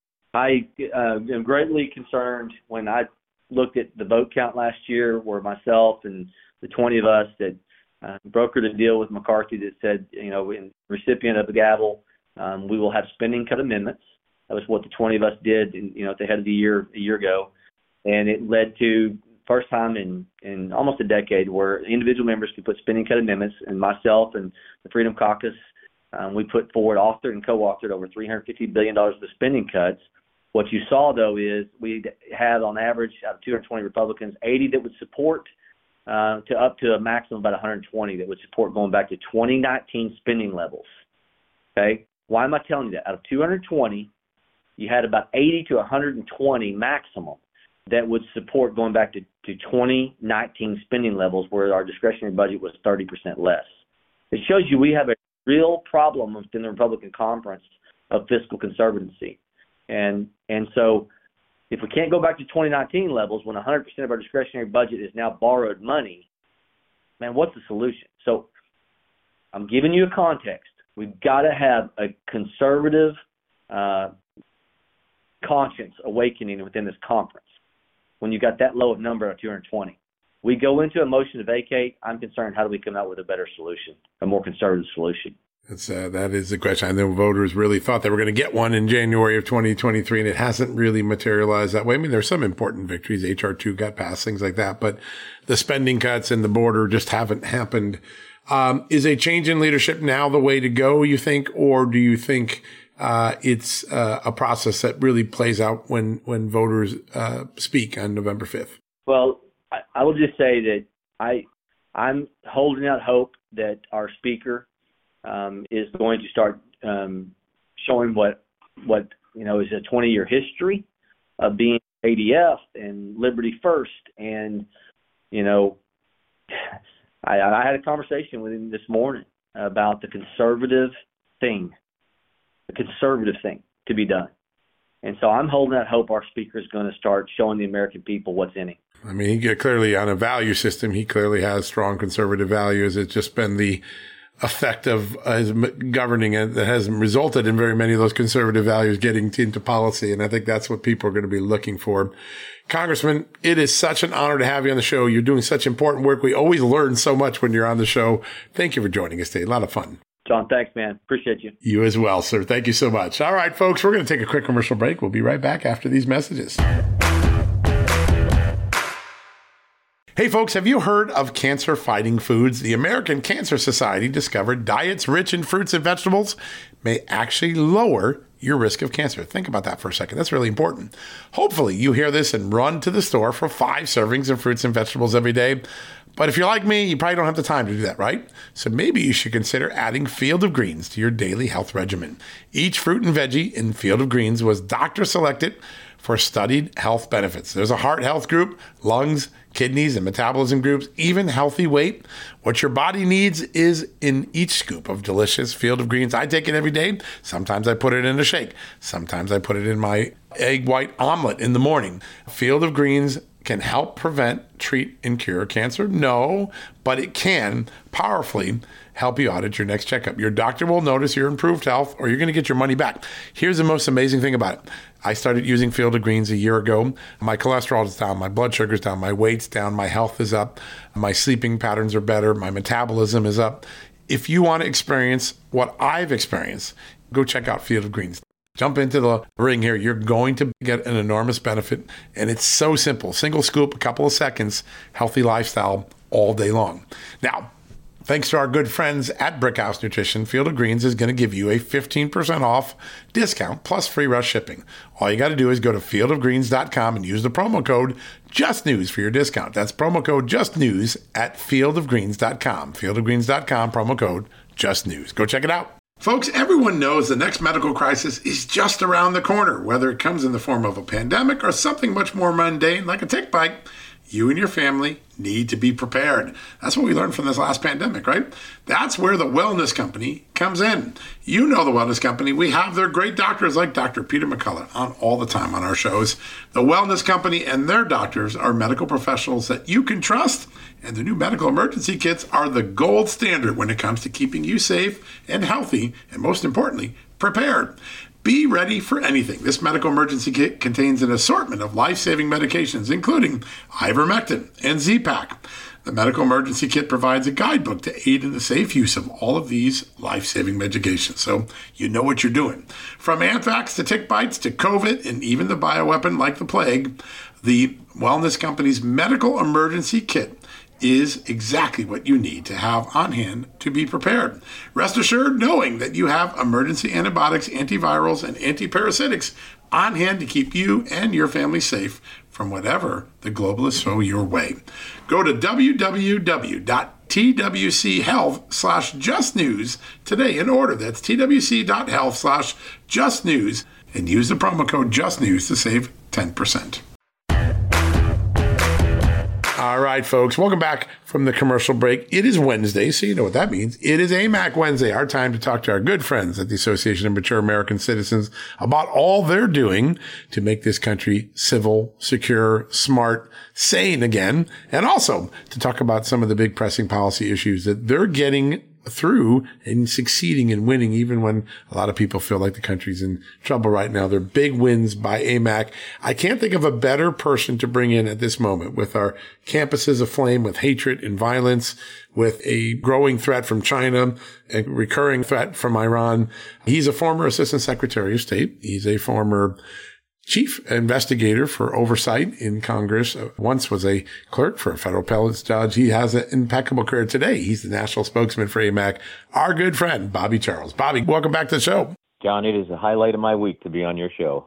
I am greatly concerned when I looked at the vote count last year, where myself and the 20 of us that brokered a deal with McCarthy that said, in recipient of the gavel, we will have spending cut amendments. That was what the 20 of us did, at the head of the year a year ago, and it led to first time in almost a decade where individual members could put spending cut amendments. And myself and the Freedom Caucus, we put forward, authored and co-authored over $350 billion of spending cuts. What you saw though is we had on average out of 220 Republicans, 80 that would support to up to a maximum of about 120 that would support going back to 2019 spending levels. Okay, why am I telling you that? Out of 220. You had about 80 to 120 maximum that would support going back to 2019 spending levels where our discretionary budget was 30% less. It shows you we have a real problem within the Republican conference of fiscal conservatism. And so if we can't go back to 2019 levels when 100% of our discretionary budget is now borrowed money, man, what's the solution? So I'm giving you a context. We've got to have a conservative conscience awakening within this conference when you got that low of number of 220. We go into a motion to vacate. I'm concerned, how do we come out with a better solution, a more conservative solution? That is the question. I know voters really thought they were going to get one in January of 2023, and it hasn't really materialized that way. I mean, there's some important victories. H.R. 2 got passed, things like that, but the spending cuts and the border just haven't happened. Is a change in leadership now the way to go, you think, or do you think it's a process that really plays out when voters speak on November 5th? Well, I will just say that I'm holding out hope that our speaker is going to start showing what is a 20-year history of being ADF and Liberty First. And, I had a conversation with him this morning about the conservative thing to be done. And so I'm holding out hope our speaker is going to start showing the American people what's in him. I mean, he clearly, on a value system, he clearly has strong conservative values. It's just been the effect of his governing that has resulted in very many of those conservative values getting into policy. And I think that's what people are going to be looking for. Congressman, it is such an honor to have you on the show. You're doing such important work. We always learn so much when you're on the show. Thank you for joining us today. A lot of fun. John, thanks, man. Appreciate you. You as well, sir. Thank you so much. All right, folks, we're going to take a quick commercial break. We'll be right back after these messages. Hey, folks, have you heard of cancer-fighting foods? The American Cancer Society discovered diets rich in fruits and vegetables may actually lower your risk of cancer. Think about that for a second. That's really important. Hopefully, you hear this and run to the store for 5 servings of fruits and vegetables every day. But if you're like me, you probably don't have the time to do that, right? So maybe you should consider adding Field of Greens to your daily health regimen. Each fruit and veggie in Field of Greens was doctor-selected for studied health benefits. There's a heart health group, lungs, kidneys, and metabolism groups, even healthy weight. What your body needs is in each scoop of delicious Field of Greens. I take it every day. Sometimes I put it in a shake. Sometimes I put it in my egg white omelet in the morning. Field of Greens can help prevent, treat, and cure cancer? No, but it can powerfully help you out at your next checkup. Your doctor will notice your improved health, or you're going to get your money back. Here's the most amazing thing about it. I started using Field of Greens a year ago. My cholesterol is down, my blood sugar is down, my weight's down, my health is up, my sleeping patterns are better, my metabolism is up. If you want to experience what I've experienced, go check out Field of Greens. Jump into the ring here. You're going to get an enormous benefit, and it's so simple. Single scoop, a couple of seconds, healthy lifestyle all day long. Now, thanks to our good friends at Brickhouse Nutrition, Field of Greens is going to give you a 15% off discount plus free rush shipping. All you got to do is go to fieldofgreens.com and use the promo code JUSTNEWS for your discount. That's promo code JUSTNEWS at fieldofgreens.com. Fieldofgreens.com, promo code JUSTNEWS. Go check it out. Folks, everyone knows the next medical crisis is just around the corner, whether it comes in the form of a pandemic or something much more mundane like a tick bite. You and your family need to be prepared. That's what we learned from this last pandemic, right? That's where the Wellness Company comes in. You know the Wellness Company. We have their great doctors like Dr. Peter McCullough on all the time on our shows. The Wellness Company and their doctors are medical professionals that you can trust, and the new medical emergency kits are the gold standard when it comes to keeping you safe and healthy, and most importantly, prepared. Be ready for anything. This medical emergency kit contains an assortment of life-saving medications, including ivermectin and Z-Pak. The medical emergency kit provides a guidebook to aid in the safe use of all of these life-saving medications, so you know what you're doing. From anthrax to tick bites to COVID and even the bioweapon like the plague, the Wellness Company's medical emergency kit is exactly what you need to have on hand to be prepared. Rest assured knowing that you have emergency antibiotics, antivirals, and antiparasitics on hand to keep you and your family safe from whatever the globalists throw your way. Go to www.twchealth/justnews today and order. That's twc.health/justnews and use the promo code JUSTNEWS to save 10%. All right, folks. Welcome back from the commercial break. It is Wednesday, so you know what that means. It is AMAC Wednesday, our time to talk to our good friends at the Association of Mature American Citizens about all they're doing to make this country civil, secure, smart, sane again, and also to talk about some of the big pressing policy issues that they're getting through and succeeding and winning, even when a lot of people feel like the country's in trouble right now. They're big wins by AMAC. I can't think of a better person to bring in at this moment with our campuses aflame with hatred and violence, with a growing threat from China, a recurring threat from Iran. He's a former Assistant Secretary of State. He's a former chief investigator for oversight in Congress, once was a clerk for a federal appellate judge. He has an impeccable career today. He's the national spokesman for AMAC, our good friend, Bobby Charles. Bobby, welcome back to the show. John, it is the highlight of my week to be on your show.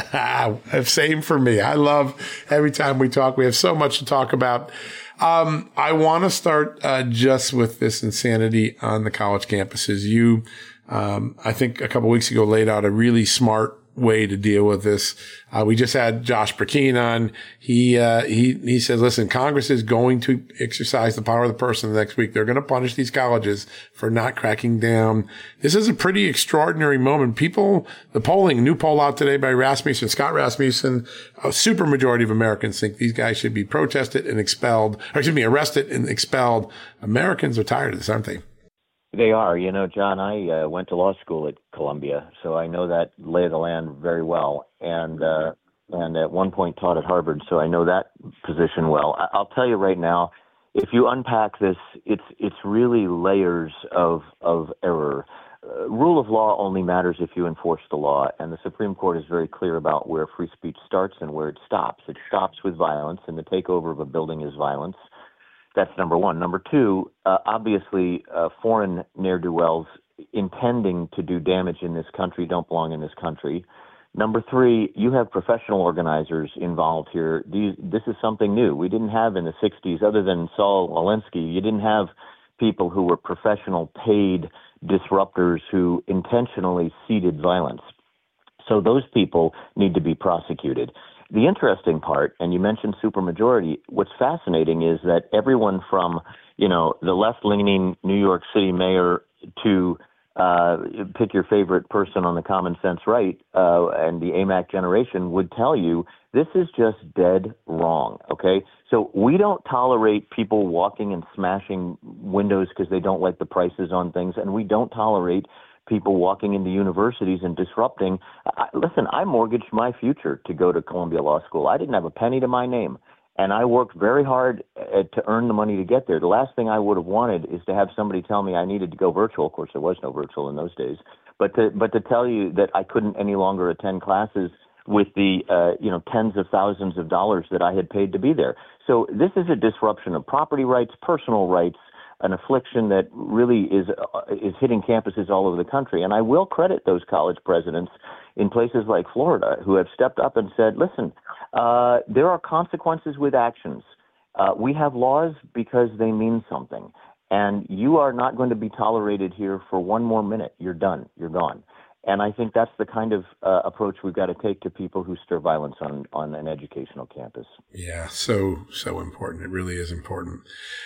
Same for me. I love every time we talk. We have so much to talk about. I want to start just with this insanity on the college campuses. You, I think a couple weeks ago, laid out a really smart way to deal with this. We just had Josh Burkeen on. He said, listen, Congress is going to exercise the power of the purse next week. They're going to punish these colleges for not cracking down. This is a pretty extraordinary moment. The polling, new poll out today by Scott Rasmussen, a super majority of Americans think these guys should be arrested and expelled. Americans are tired of this, aren't they? They are. You know, John, I went to law school at Columbia, so I know that lay of the land very well, and at one point taught at Harvard, so I know that position well. I'll tell you right now, if you unpack this, it's really layers of error. Rule of law only matters if you enforce the law, and the Supreme Court is very clear about where free speech starts and where it stops. It stops with violence, and the takeover of a building is violence. That's number one. Number two, obviously, foreign ne'er-do-wells intending to do damage in this country don't belong in this country. Number three, you have professional organizers involved here. This is something new. We didn't have in the 60s, other than Saul Alinsky, you didn't have people who were professional paid disruptors who intentionally seeded violence. So those people need to be prosecuted. The interesting part, and you mentioned supermajority, what's fascinating is that everyone from, the left-leaning New York City mayor to pick your favorite person on the common sense right, and the AMAC generation would tell you this is just dead wrong, okay? So we don't tolerate people walking and smashing windows because they don't like the prices on things, and we don't tolerate people walking into universities and disrupting. Listen, I mortgaged my future to go to Columbia Law School. I didn't have a penny to my name, and I worked very hard to earn the money to get there. The last thing I would have wanted is to have somebody tell me I needed to go virtual. Of course, there was no virtual in those days, but to tell you that I couldn't any longer attend classes with the tens of thousands of dollars that I had paid to be there. So this is a disruption of property rights, personal rights, an affliction that really is hitting campuses all over the country. And I will credit those college presidents in places like Florida who have stepped up and said, listen, there are consequences with actions. We have laws because they mean something. And you are not going to be tolerated here for one more minute. You're done. You're gone. And I think that's the kind of approach we've got to take to people who stir violence on an educational campus. Yeah, so important. It really is important.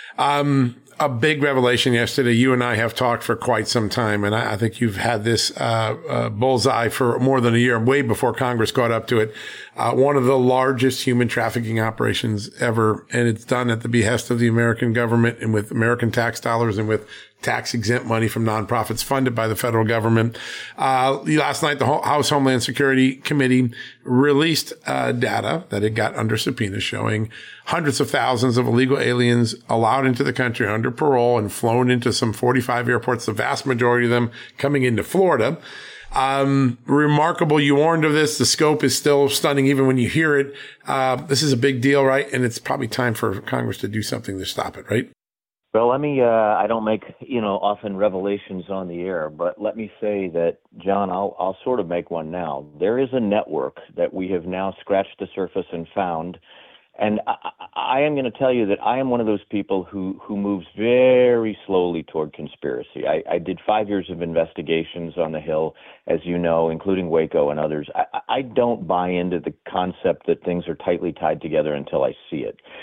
A big revelation yesterday. You and I have talked for quite some time, and I think you've had this bullseye for more than a year, way before Congress caught up to it. One of the largest human trafficking operations ever, and it's done at the behest of the American government and with American tax dollars and with tax-exempt money from nonprofits funded by the federal government. Last night, the House Homeland Security Committee released data that it got under subpoena showing hundreds of thousands of illegal aliens allowed into the country under parole and flown into some 45 airports, the vast majority of them coming into Florida. Remarkable. You warned of this. The scope is still stunning even when you hear it. This is a big deal, right? And it's probably time for Congress to do something to stop it, right? Well, let me, I don't make, often revelations on the air, but let me say that, John, I'll sort of make one now. There is a network that we have now scratched the surface and found. And I am going to tell you that I am one of those people who moves very slowly toward conspiracy. I did 5 years of investigations on the Hill, as you know, including Waco and others. I don't buy into the concept that things are tightly tied together until I see it.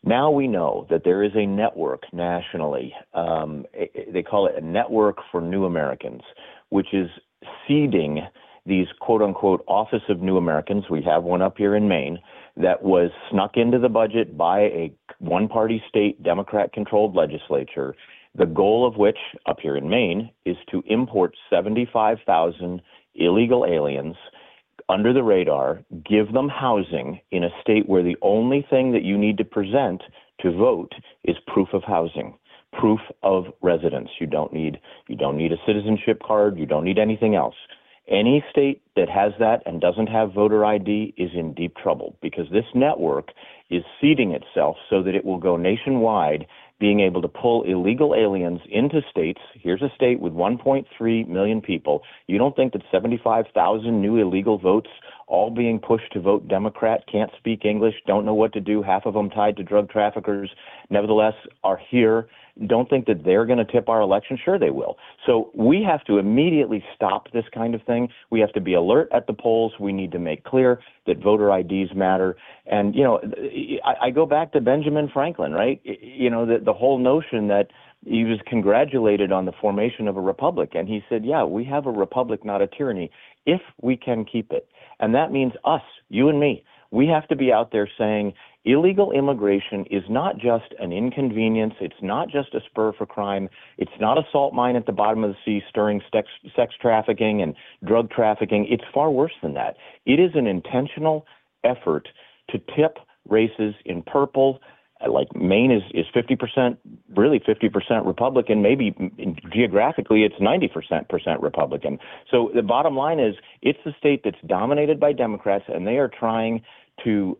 Now we know that there is a network nationally. They call it a Network for New Americans, which is seeding these quote-unquote Office of New Americans. We have one up here in Maine that was snuck into the budget by a one-party state Democrat-controlled legislature, the goal of which, up here in Maine, is to import 75,000 illegal aliens under the radar, give them housing in a state where the only thing that you need to present to vote is proof of housing, proof of residence. You don't need a citizenship card. You don't need anything else. Any state that has that and doesn't have voter ID is in deep trouble, because this network is seeding itself so that it will go nationwide, being able to pull illegal aliens into states. Here's a state with 1.3 million people. You don't think that 75,000 new illegal votes, all being pushed to vote Democrat, can't speak English, don't know what to do, half of them tied to drug traffickers, nevertheless are here? Don't think that they're going to tip our election? Sure they will. So we have to immediately stop this kind of thing. We have to be alert at the polls. We need to make clear that voter IDs matter. And, I go back to Benjamin Franklin, right? The whole notion that he was congratulated on the formation of a republic. And he said, yeah, we have a republic, not a tyranny, if we can keep it. And that means us, you and me. We have to be out there saying illegal immigration is not just an inconvenience. It's not just a spur for crime. It's not a salt mine at the bottom of the sea stirring sex trafficking and drug trafficking. It's far worse than that. It is an intentional effort to tip races in purple. Like Maine is 50%, really 50% Republican. Maybe geographically it's 90% Republican. So the bottom line is it's the state that's dominated by Democrats, and they are trying to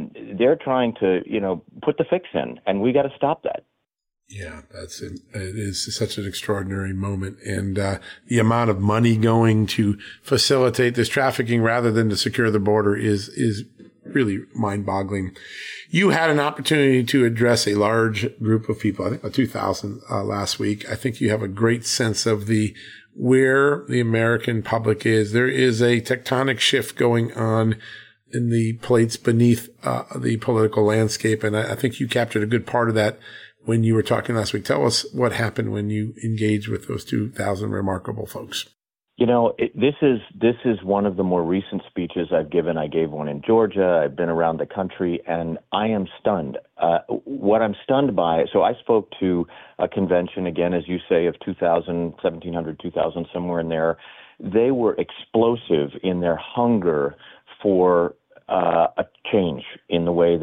put the fix in, and we got to stop that. Yeah, it is such an extraordinary moment. And the amount of money going to facilitate this trafficking rather than to secure the border is really mind-boggling. You had an opportunity to address a large group of people, I think about 2,000 last week. I think you have a great sense of where the American public is. There is a tectonic shift going on in the plates beneath the political landscape, and I think you captured a good part of that when you were talking last week. Tell us what happened when you engaged with those 2,000 remarkable folks. This is one of the more recent speeches I've given. I gave one in Georgia. I've been around the country, and I am stunned. What I'm stunned by, so I spoke to a convention, again, as you say, of 2,000, 1,700, 2,000, somewhere in there. They were explosive in their hunger for a change in the way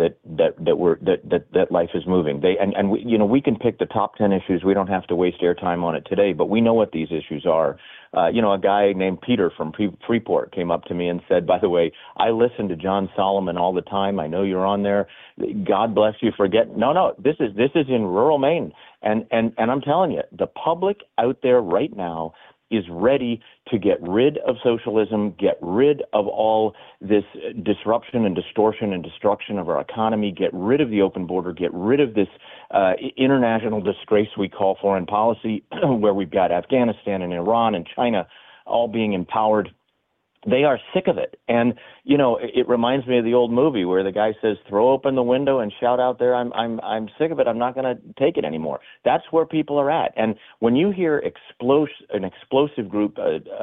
that life is moving. We can pick the top 10 issues. We don't have to waste airtime on it today, but we know what these issues are. A guy named Peter from Freeport came up to me and said, by the way, I listen to John Solomon all the time. I know you're on there. God bless you for getting. No, this is in rural Maine. And I'm telling you, the public out there right now is ready to get rid of socialism, get rid of all this disruption and distortion and destruction of our economy, get rid of the open border, get rid of this international disgrace we call foreign policy, where we've got Afghanistan and Iran and China all being empowered. They are sick of it. And, it reminds me of the old movie where the guy says, throw open the window and shout out there, I'm sick of it. I'm not going to take it anymore. That's where people are at. And when you hear an explosive group,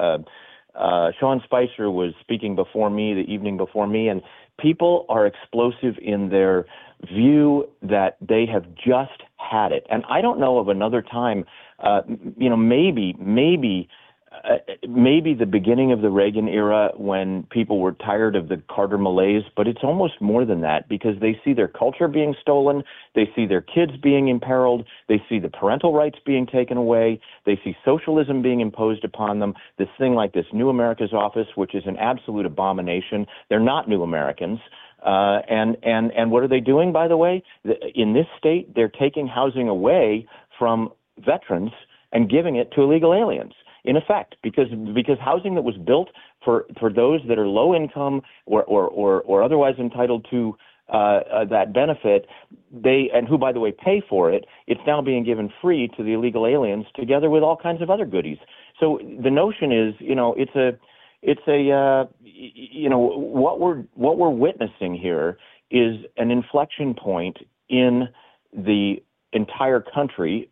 Sean Spicer was speaking before me, the evening before me, and people are explosive in their view that they have just had it. And I don't know of another time, maybe the beginning of the Reagan era when people were tired of the Carter malaise, but it's almost more than that, because they see their culture being stolen, they see their kids being imperiled, they see the parental rights being taken away, they see socialism being imposed upon them, this thing like this New America's Office, which is an absolute abomination. They're not New Americans. And what are they doing, by the way? In this state, they're taking housing away from veterans and giving it to illegal aliens. In effect, because housing that was built for those that are low income or otherwise entitled to that benefit, and who, by the way, pay for it, it's now being given free to the illegal aliens, together with all kinds of other goodies. So the notion is, what we're witnessing here is an inflection point in the entire country,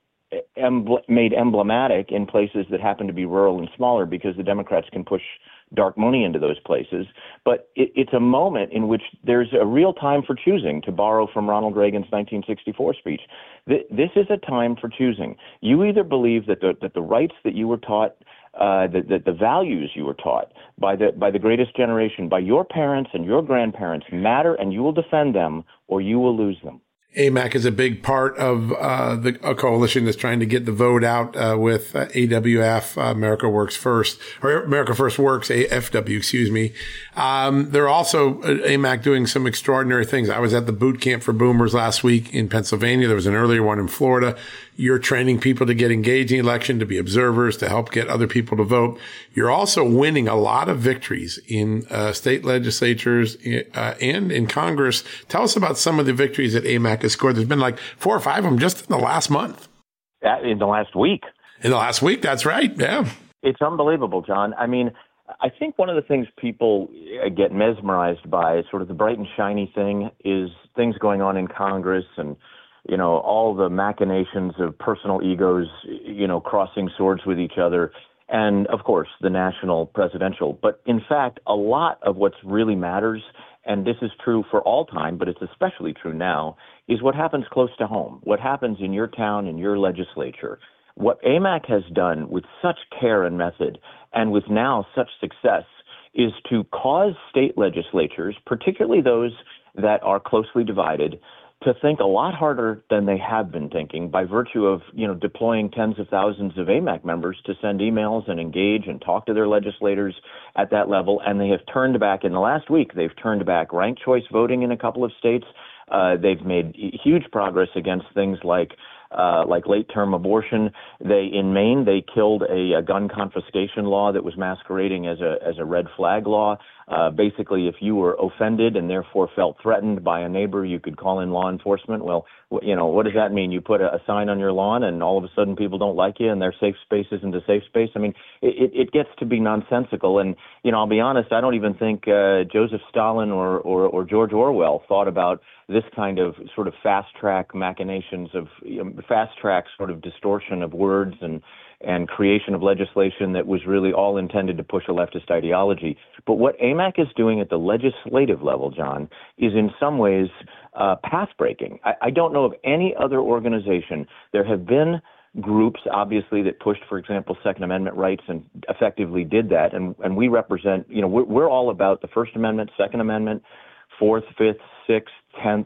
made emblematic in places that happen to be rural and smaller because the Democrats can push dark money into those places. But it's a moment in which there's a real time for choosing, to borrow from Ronald Reagan's 1964 speech. This is a time for choosing. You either believe that the rights that you were taught, that the values you were taught by the greatest generation, by your parents and your grandparents matter, and you will defend them, or you will lose them. AMAC is a big part of a coalition that's trying to get the vote out with AWF, America Works First, or America First Works, AFW, excuse me. They're also, AMAC, doing some extraordinary things. I was at the boot camp for boomers last week in Pennsylvania. There was an earlier one in Florida. You're training people to get engaged in the election, to be observers, to help get other people to vote. You're also winning a lot of victories in state legislatures and in Congress. Tell us about some of the victories that AMAC has scored. There's been like 4 or 5 of them just in the last month. In the last week. In the last week, that's right, yeah. It's unbelievable, John. I mean, I think one of the things people get mesmerized by, sort of the bright and shiny thing, is things going on in Congress and, you know, all the machinations of personal egos, you know, crossing swords with each other, and, of course, the national presidential. But, in fact, a lot of what really matters, and this is true for all time, but it's especially true now, is what happens close to home, what happens in your town, in your legislature. What AMAC has done with such care and method, and with now such success, is to cause state legislatures, particularly those that are closely divided, to think a lot harder than they have been thinking by virtue of, you know, deploying tens of thousands of AMAC members to send emails and engage and talk to their legislators at that level. And they have turned back, in the last week, they've turned back ranked choice voting in a couple of states. They've made huge progress against things like late-term abortion. In Maine, they killed a gun confiscation law that was masquerading as a red flag law. Basically, if you were offended and therefore felt threatened by a neighbor, you could call in law enforcement. Well, you know, what does that mean? You put a sign on your lawn and all of a sudden people don't like you and their safe space isn't a safe space? I mean, it gets to be nonsensical. And, you know, I'll be honest, I don't even think Joseph Stalin or George Orwell thought about this kind of sort of fast-track machinations of, you know, fast-track sort of distortion of words and creation of legislation that was really all intended to push a leftist ideology. But what AMAC is doing at the legislative level, John, is in some ways path-breaking. I don't know of any other organization. There have been groups, obviously, that pushed, for example, Second Amendment rights and effectively did that. And we represent, you know, we're all about the First Amendment, Second Amendment, Fourth, Fifth, Sixth, 10th,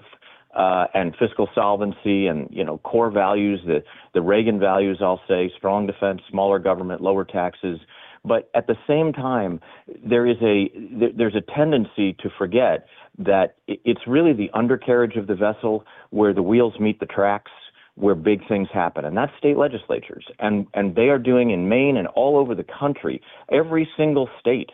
and fiscal solvency and, you know, core values, the Reagan values, I'll say, strong defense, smaller government, lower taxes. But at the same time, there's a tendency to forget that it's really the undercarriage of the vessel where the wheels meet the tracks, where big things happen, and that's state legislatures. And they are doing in Maine and all over the country, every single state,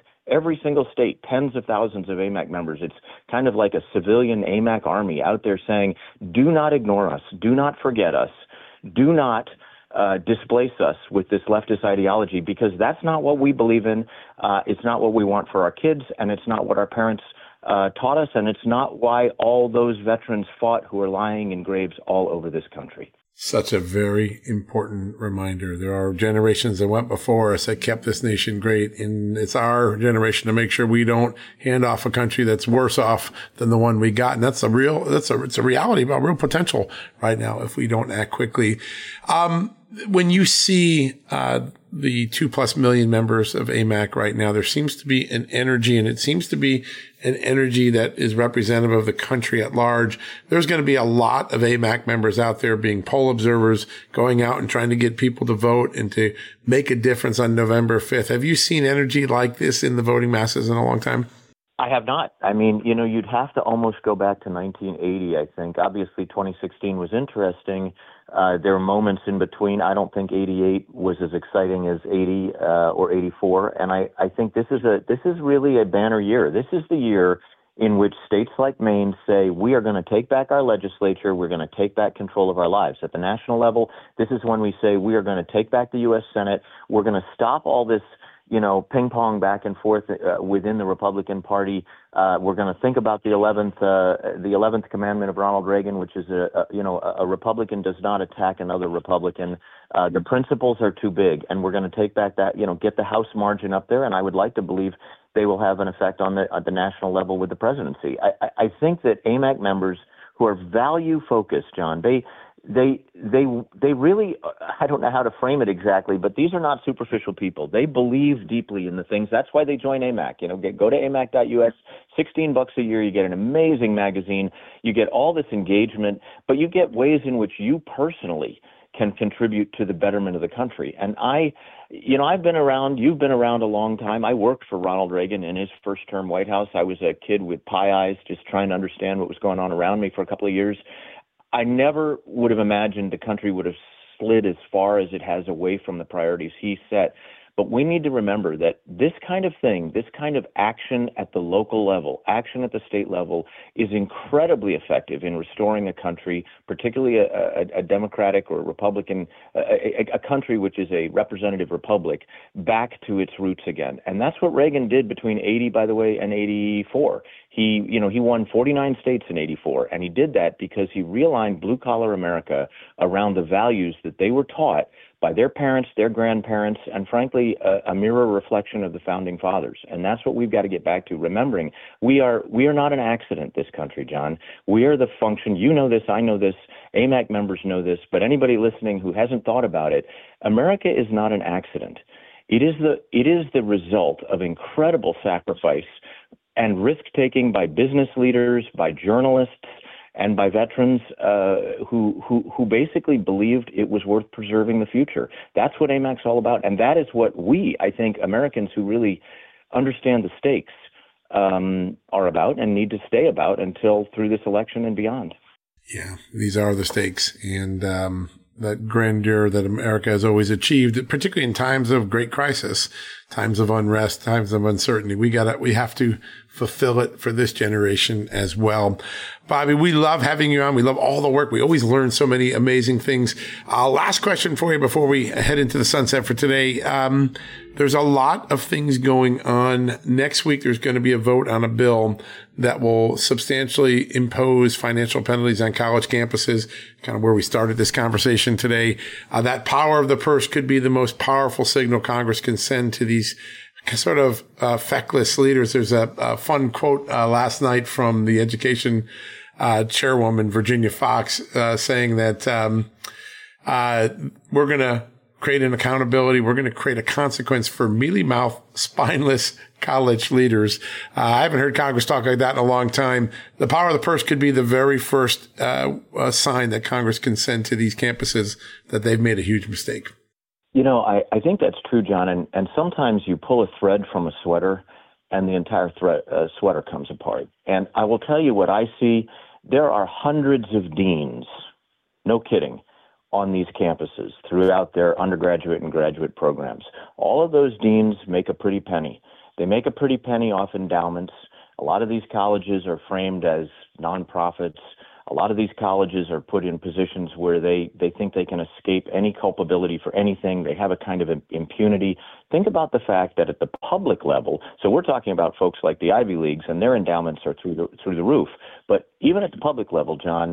tens of thousands of AMAC members. It's kind of like a civilian AMAC army out there saying, do not ignore us, do not forget us, do not displace us with this leftist ideology, because that's not what we believe in. It's not what we want for our kids, and it's not what our parents taught us, and it's not why all those veterans fought who are lying in graves all over this country. Such a very important reminder. There are generations that went before us that kept this nation great, and it's our generation to make sure we don't hand off a country that's worse off than the one we got. And it's a reality about real potential right now if we don't act quickly. When you see the 2+ million members of AMAC right now, there seems to be an energy, and it seems to be an energy that is representative of the country at large. There's going to be a lot of AMAC members out there being poll observers, going out and trying to get people to vote and to make a difference on November 5th. Have you seen energy like this in the voting masses in a long time? I have not. I mean, you know, you'd have to almost go back to 1980, I think. Obviously, 2016 was interesting. There were moments in between. I don't think 88 was as exciting as 80 or 84. And I think this is really a banner year. This is the year in which states like Maine say, we are going to take back our legislature. We're going to take back control of our lives. At the national level, this is when we say we are going to take back the U.S. Senate. We're going to stop all this, ping pong back and forth within the Republican Party. We're going to think about the 11th commandment of Ronald Reagan, which is a Republican does not attack another Republican. The principles are too big, and we're going to take back that, get the House margin up there. And I would like to believe they will have an effect on the national level with the presidency. I think that AMAC members who are value focused, John, they really, I don't know how to frame it exactly, but these are not superficial people. They believe deeply in the things. That's why they join AMAC. Go to amac.us, $16 a year. You get an amazing magazine. You get all this engagement, but you get ways in which you personally can contribute to the betterment of the country. And I've been around, you've been around a long time. I worked for Ronald Reagan in his first term White House. I was a kid with pie eyes, just trying to understand what was going on around me for a couple of years. I never would have imagined the country would have slid as far as it has away from the priorities he set. But we need to remember that this kind of thing, this kind of action at the local level, action at the state level, is incredibly effective in restoring a country, particularly a Democratic or Republican, a country which is a representative republic, back to its roots again. And that's what Reagan did between 80, by the way, and 84. He won 49 states in 84, and he did that because he realigned blue-collar America around the values that they were taught by their parents, their grandparents, and frankly, a mirror reflection of the founding fathers. And that's what we've got to get back to, remembering we are not an accident, this country, John. We are the function. You know this, I know this, AMAC members know this, but anybody listening who hasn't thought about it, America is not an accident. It is the result of incredible sacrifice and risk-taking by business leaders, by journalists, and by veterans who basically believed it was worth preserving the future. That's what AMAC's all about, and that is what we, I think, Americans who really understand the stakes are about and need to stay about until through this election and beyond. Yeah, these are the stakes, and that grandeur that America has always achieved, particularly in times of great crisis, times of unrest, times of uncertainty. We have to fulfill it for this generation as well. Bobby, we love having you on. We love all the work. We always learn so many amazing things. Last question for you before we head into the sunset for today. There's a lot of things going on. Next week, there's going to be a vote on a bill that will substantially impose financial penalties on college campuses, kind of where we started this conversation today. That power of the purse could be the most powerful signal Congress can send to these sort of feckless leaders. There's a fun quote last night from the education chairwoman, Virginia Fox, saying that we're going to create an accountability. We're going to create a consequence for mealy-mouthed, spineless college leaders. I haven't heard Congress talk like that in a long time. The power of the purse could be the very first sign that Congress can send to these campuses that they've made a huge mistake. I think that's true, John. And sometimes you pull a thread from a sweater and the entire sweater comes apart. And I will tell you what I see. There are hundreds of deans, no kidding, on these campuses throughout their undergraduate and graduate programs. All of those deans make a pretty penny. They make a pretty penny off endowments. A lot of these colleges are framed as nonprofits. A lot of these colleges are put in positions where they think they can escape any culpability for anything. They have a kind of impunity. Think about the fact that at the public level, so we're talking about folks like the Ivy Leagues, and their endowments are through the roof. But even at the public level, John,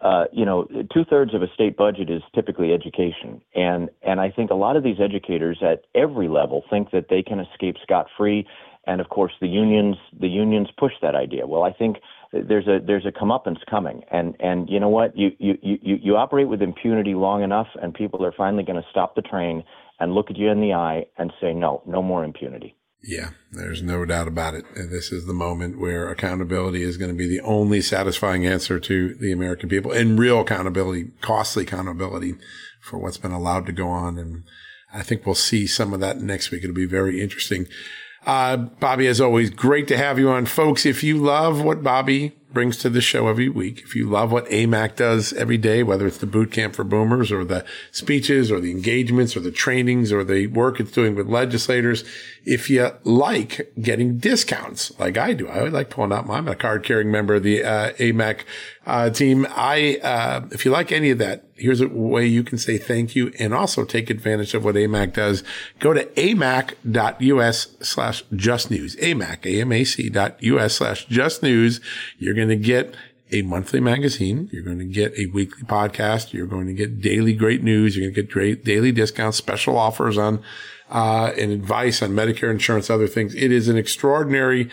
2/3 of a state budget is typically education. And I think a lot of these educators at every level think that they can escape scot-free. And of course, the unions push that idea. Well, I think there's a comeuppance coming, and you know what? You operate with impunity long enough, and people are finally going to stop the train and look at you in the eye and say, no more impunity. Yeah, there's no doubt about it. And this is the moment where accountability is going to be the only satisfying answer to the American people, and real accountability, costly accountability for what's been allowed to go on. And I think we'll see some of that next week. It'll be very interesting. Bobby, as always, great to have you on. Folks, if you love what Bobby brings to the show every week, if you love what AMAC does every day, whether it's the boot camp for boomers or the speeches or the engagements or the trainings or the work it's doing with legislators, if you like getting discounts like I do, I would like pulling out I'm a card-carrying member of the AMAC team. If you like any of that, here's a way you can say thank you and also take advantage of what AMAC does. Go to amac.us/justnews. AMAC, AMAC.us/justnews. You're going to get a monthly magazine. You're going to get a weekly podcast. You're going to get daily great news. You're going to get great daily discounts, special offers on and advice on Medicare insurance, other things. It is an extraordinary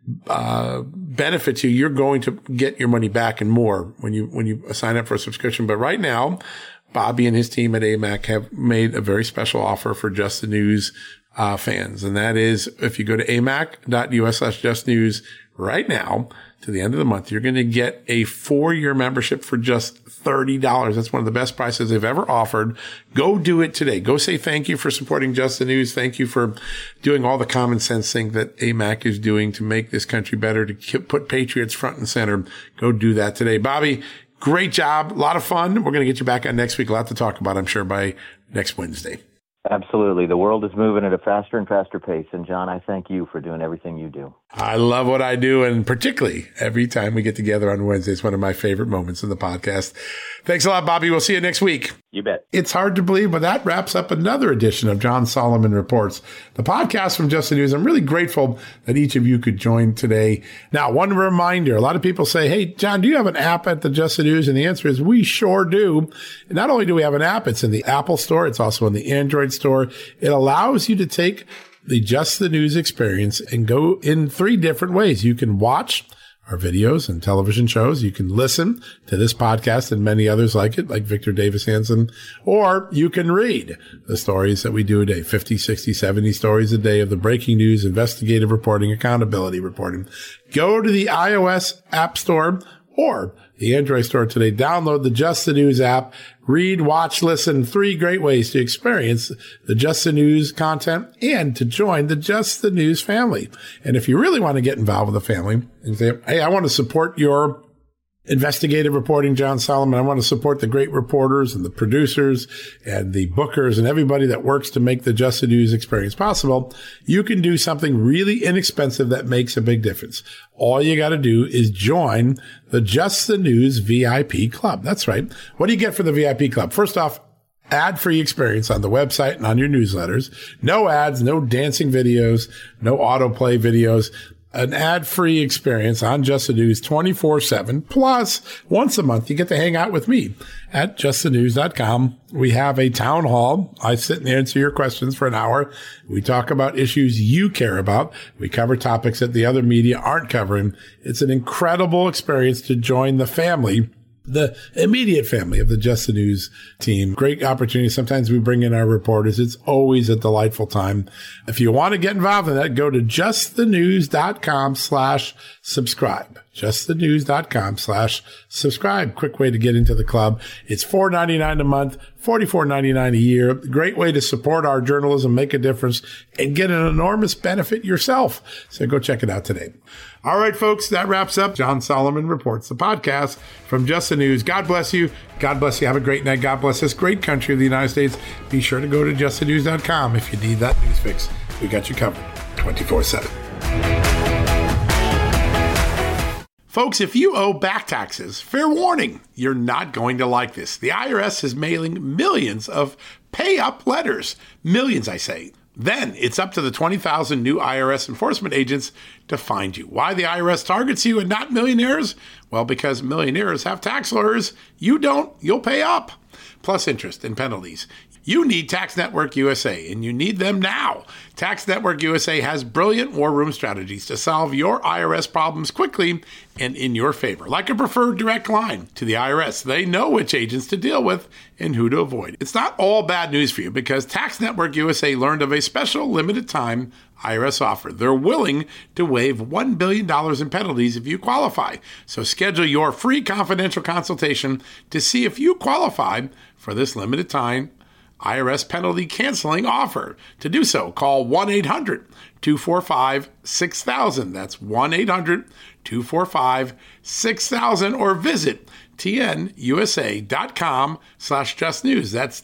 benefit to you. You're going to get your money back and more when you sign up for a subscription. But right now, Bobby and his team at AMAC have made a very special offer for Just the News fans. And that is, if you go to amac.us/justnews right now to the end of the month, you're going to get a 4-year membership for just $30. That's one of the best prices they've ever offered. Go do it today. Go say thank you for supporting Just the News. Thank you for doing all the common sense thing that AMAC is doing to make this country better, to put patriots front and center. Go do that today. Bobby, great job. A lot of fun. We're going to get you back on next week. A lot to talk about, I'm sure, by next Wednesday. Absolutely. The world is moving at a faster and faster pace. And John, I thank you for doing everything you do. I love what I do. And particularly every time we get together on Wednesday, it's one of my favorite moments in the podcast. Thanks a lot, Bobby. We'll see you next week. You bet. It's hard to believe, but that wraps up another edition of John Solomon Reports, the podcast from Just the News. I'm really grateful that each of you could join today. Now, one reminder, a lot of people say, hey, John, do you have an app at the Just the News? And the answer is we sure do. And not only do we have an app, it's in the Apple Store. It's also in the Android Store. It allows you to take the Just the News experience and go in 3 different ways. You can watch our videos and television shows. You can listen to this podcast and many others like it, like Victor Davis Hanson, or you can read the stories that we do a day, 50, 60, 70 stories a day of the breaking news, investigative reporting, accountability reporting. Go to the iOS App Store or the Android Store today. Download the Just the News app. Read, watch, listen. 3 great ways to experience the Just the News content and to join the Just the News family. And if you really want to get involved with the family and say, hey, I want to support your investigative reporting, John Solomon. I want to support the great reporters and the producers and the bookers and everybody that works to make the Just the News experience possible. You can do something really inexpensive that makes a big difference. All you got to do is join the Just the News VIP Club. That's right. What do you get for the VIP Club? First off, ad-free experience on the website and on your newsletters. No ads, no dancing videos, no autoplay videos. An ad-free experience on Just the News 24/7. Plus, once a month, you get to hang out with me at justthenews.com. We have a town hall. I sit and answer your questions for an hour. We talk about issues you care about. We cover topics that the other media aren't covering. It's an incredible experience to join the family, the immediate family of the Just the News team. Great opportunity. Sometimes we bring in our reporters. It's always a delightful time. If you want to get involved in that, go to justthenews.com/subscribe. justthenews.com/subscribe. Quick way to get into the club. It's $4.99 a month, $44.99 a year. Great way to support our journalism, make a difference, and get an enormous benefit yourself. So go check it out today. All right, folks, that wraps up John Solomon Reports, the podcast from Just the News. God bless you. God bless you. Have a great night. God bless this great country of the United States. Be sure to go to justthenews.com if you need that news fix. We got you covered 24/7. Folks, if you owe back taxes, fair warning, you're not going to like this. The IRS is mailing millions of pay-up letters. Millions, I say. Then it's up to the 20,000 new IRS enforcement agents to find you. Why the IRS targets you and not millionaires? Well, because millionaires have tax lawyers. You don't. You'll pay up. Plus interest and penalties. You need Tax Network USA, and you need them now. Tax Network USA has brilliant war room strategies to solve your IRS problems quickly and in your favor. Like a preferred direct line to the IRS. They know which agents to deal with and who to avoid. It's not all bad news for you because Tax Network USA learned of a special limited time IRS offer. They're willing to waive $1 billion in penalties if you qualify. So schedule your free confidential consultation to see if you qualify for this limited time IRS penalty canceling offer. To do so, call 1-800-245-6000. That's 1-800-245-6000 or visit tnusa.com/justnews. That's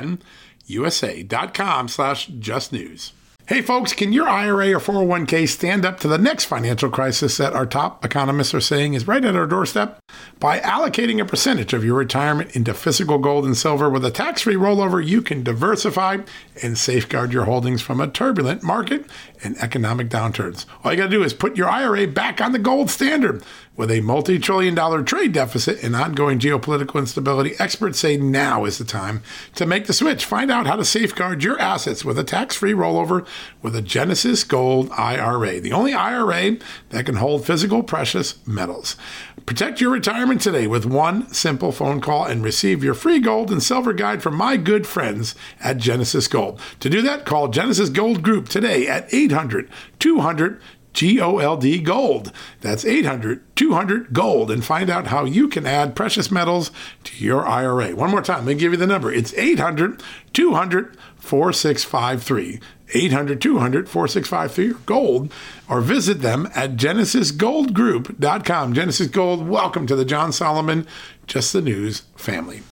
tnusa.com/justnews. Hey folks, can your IRA or 401k stand up to the next financial crisis that our top economists are saying is right at our doorstep? By allocating a percentage of your retirement into physical gold and silver with a tax-free rollover, you can diversify and safeguard your holdings from a turbulent market and economic downturns. All you got to do is put your IRA back on the gold standard. With a multi-trillion-dollar trade deficit and ongoing geopolitical instability, experts say now is the time to make the switch. Find out how to safeguard your assets with a tax-free rollover with a Genesis Gold IRA, the only IRA that can hold physical precious metals. Protect your retirement today with one simple phone call and receive your free gold and silver guide from my good friends at Genesis Gold. To do that, call Genesis Gold Group today at 800-200-GOLD Gold. That's 800-200-GOLD, and find out how you can add precious metals to your IRA. One more time, let me give you the number. It's 800-200-4653. 800-200-4653 or gold, or visit them at genesisgoldgroup.com. Genesis Gold, welcome to the John Solomon Just the News family.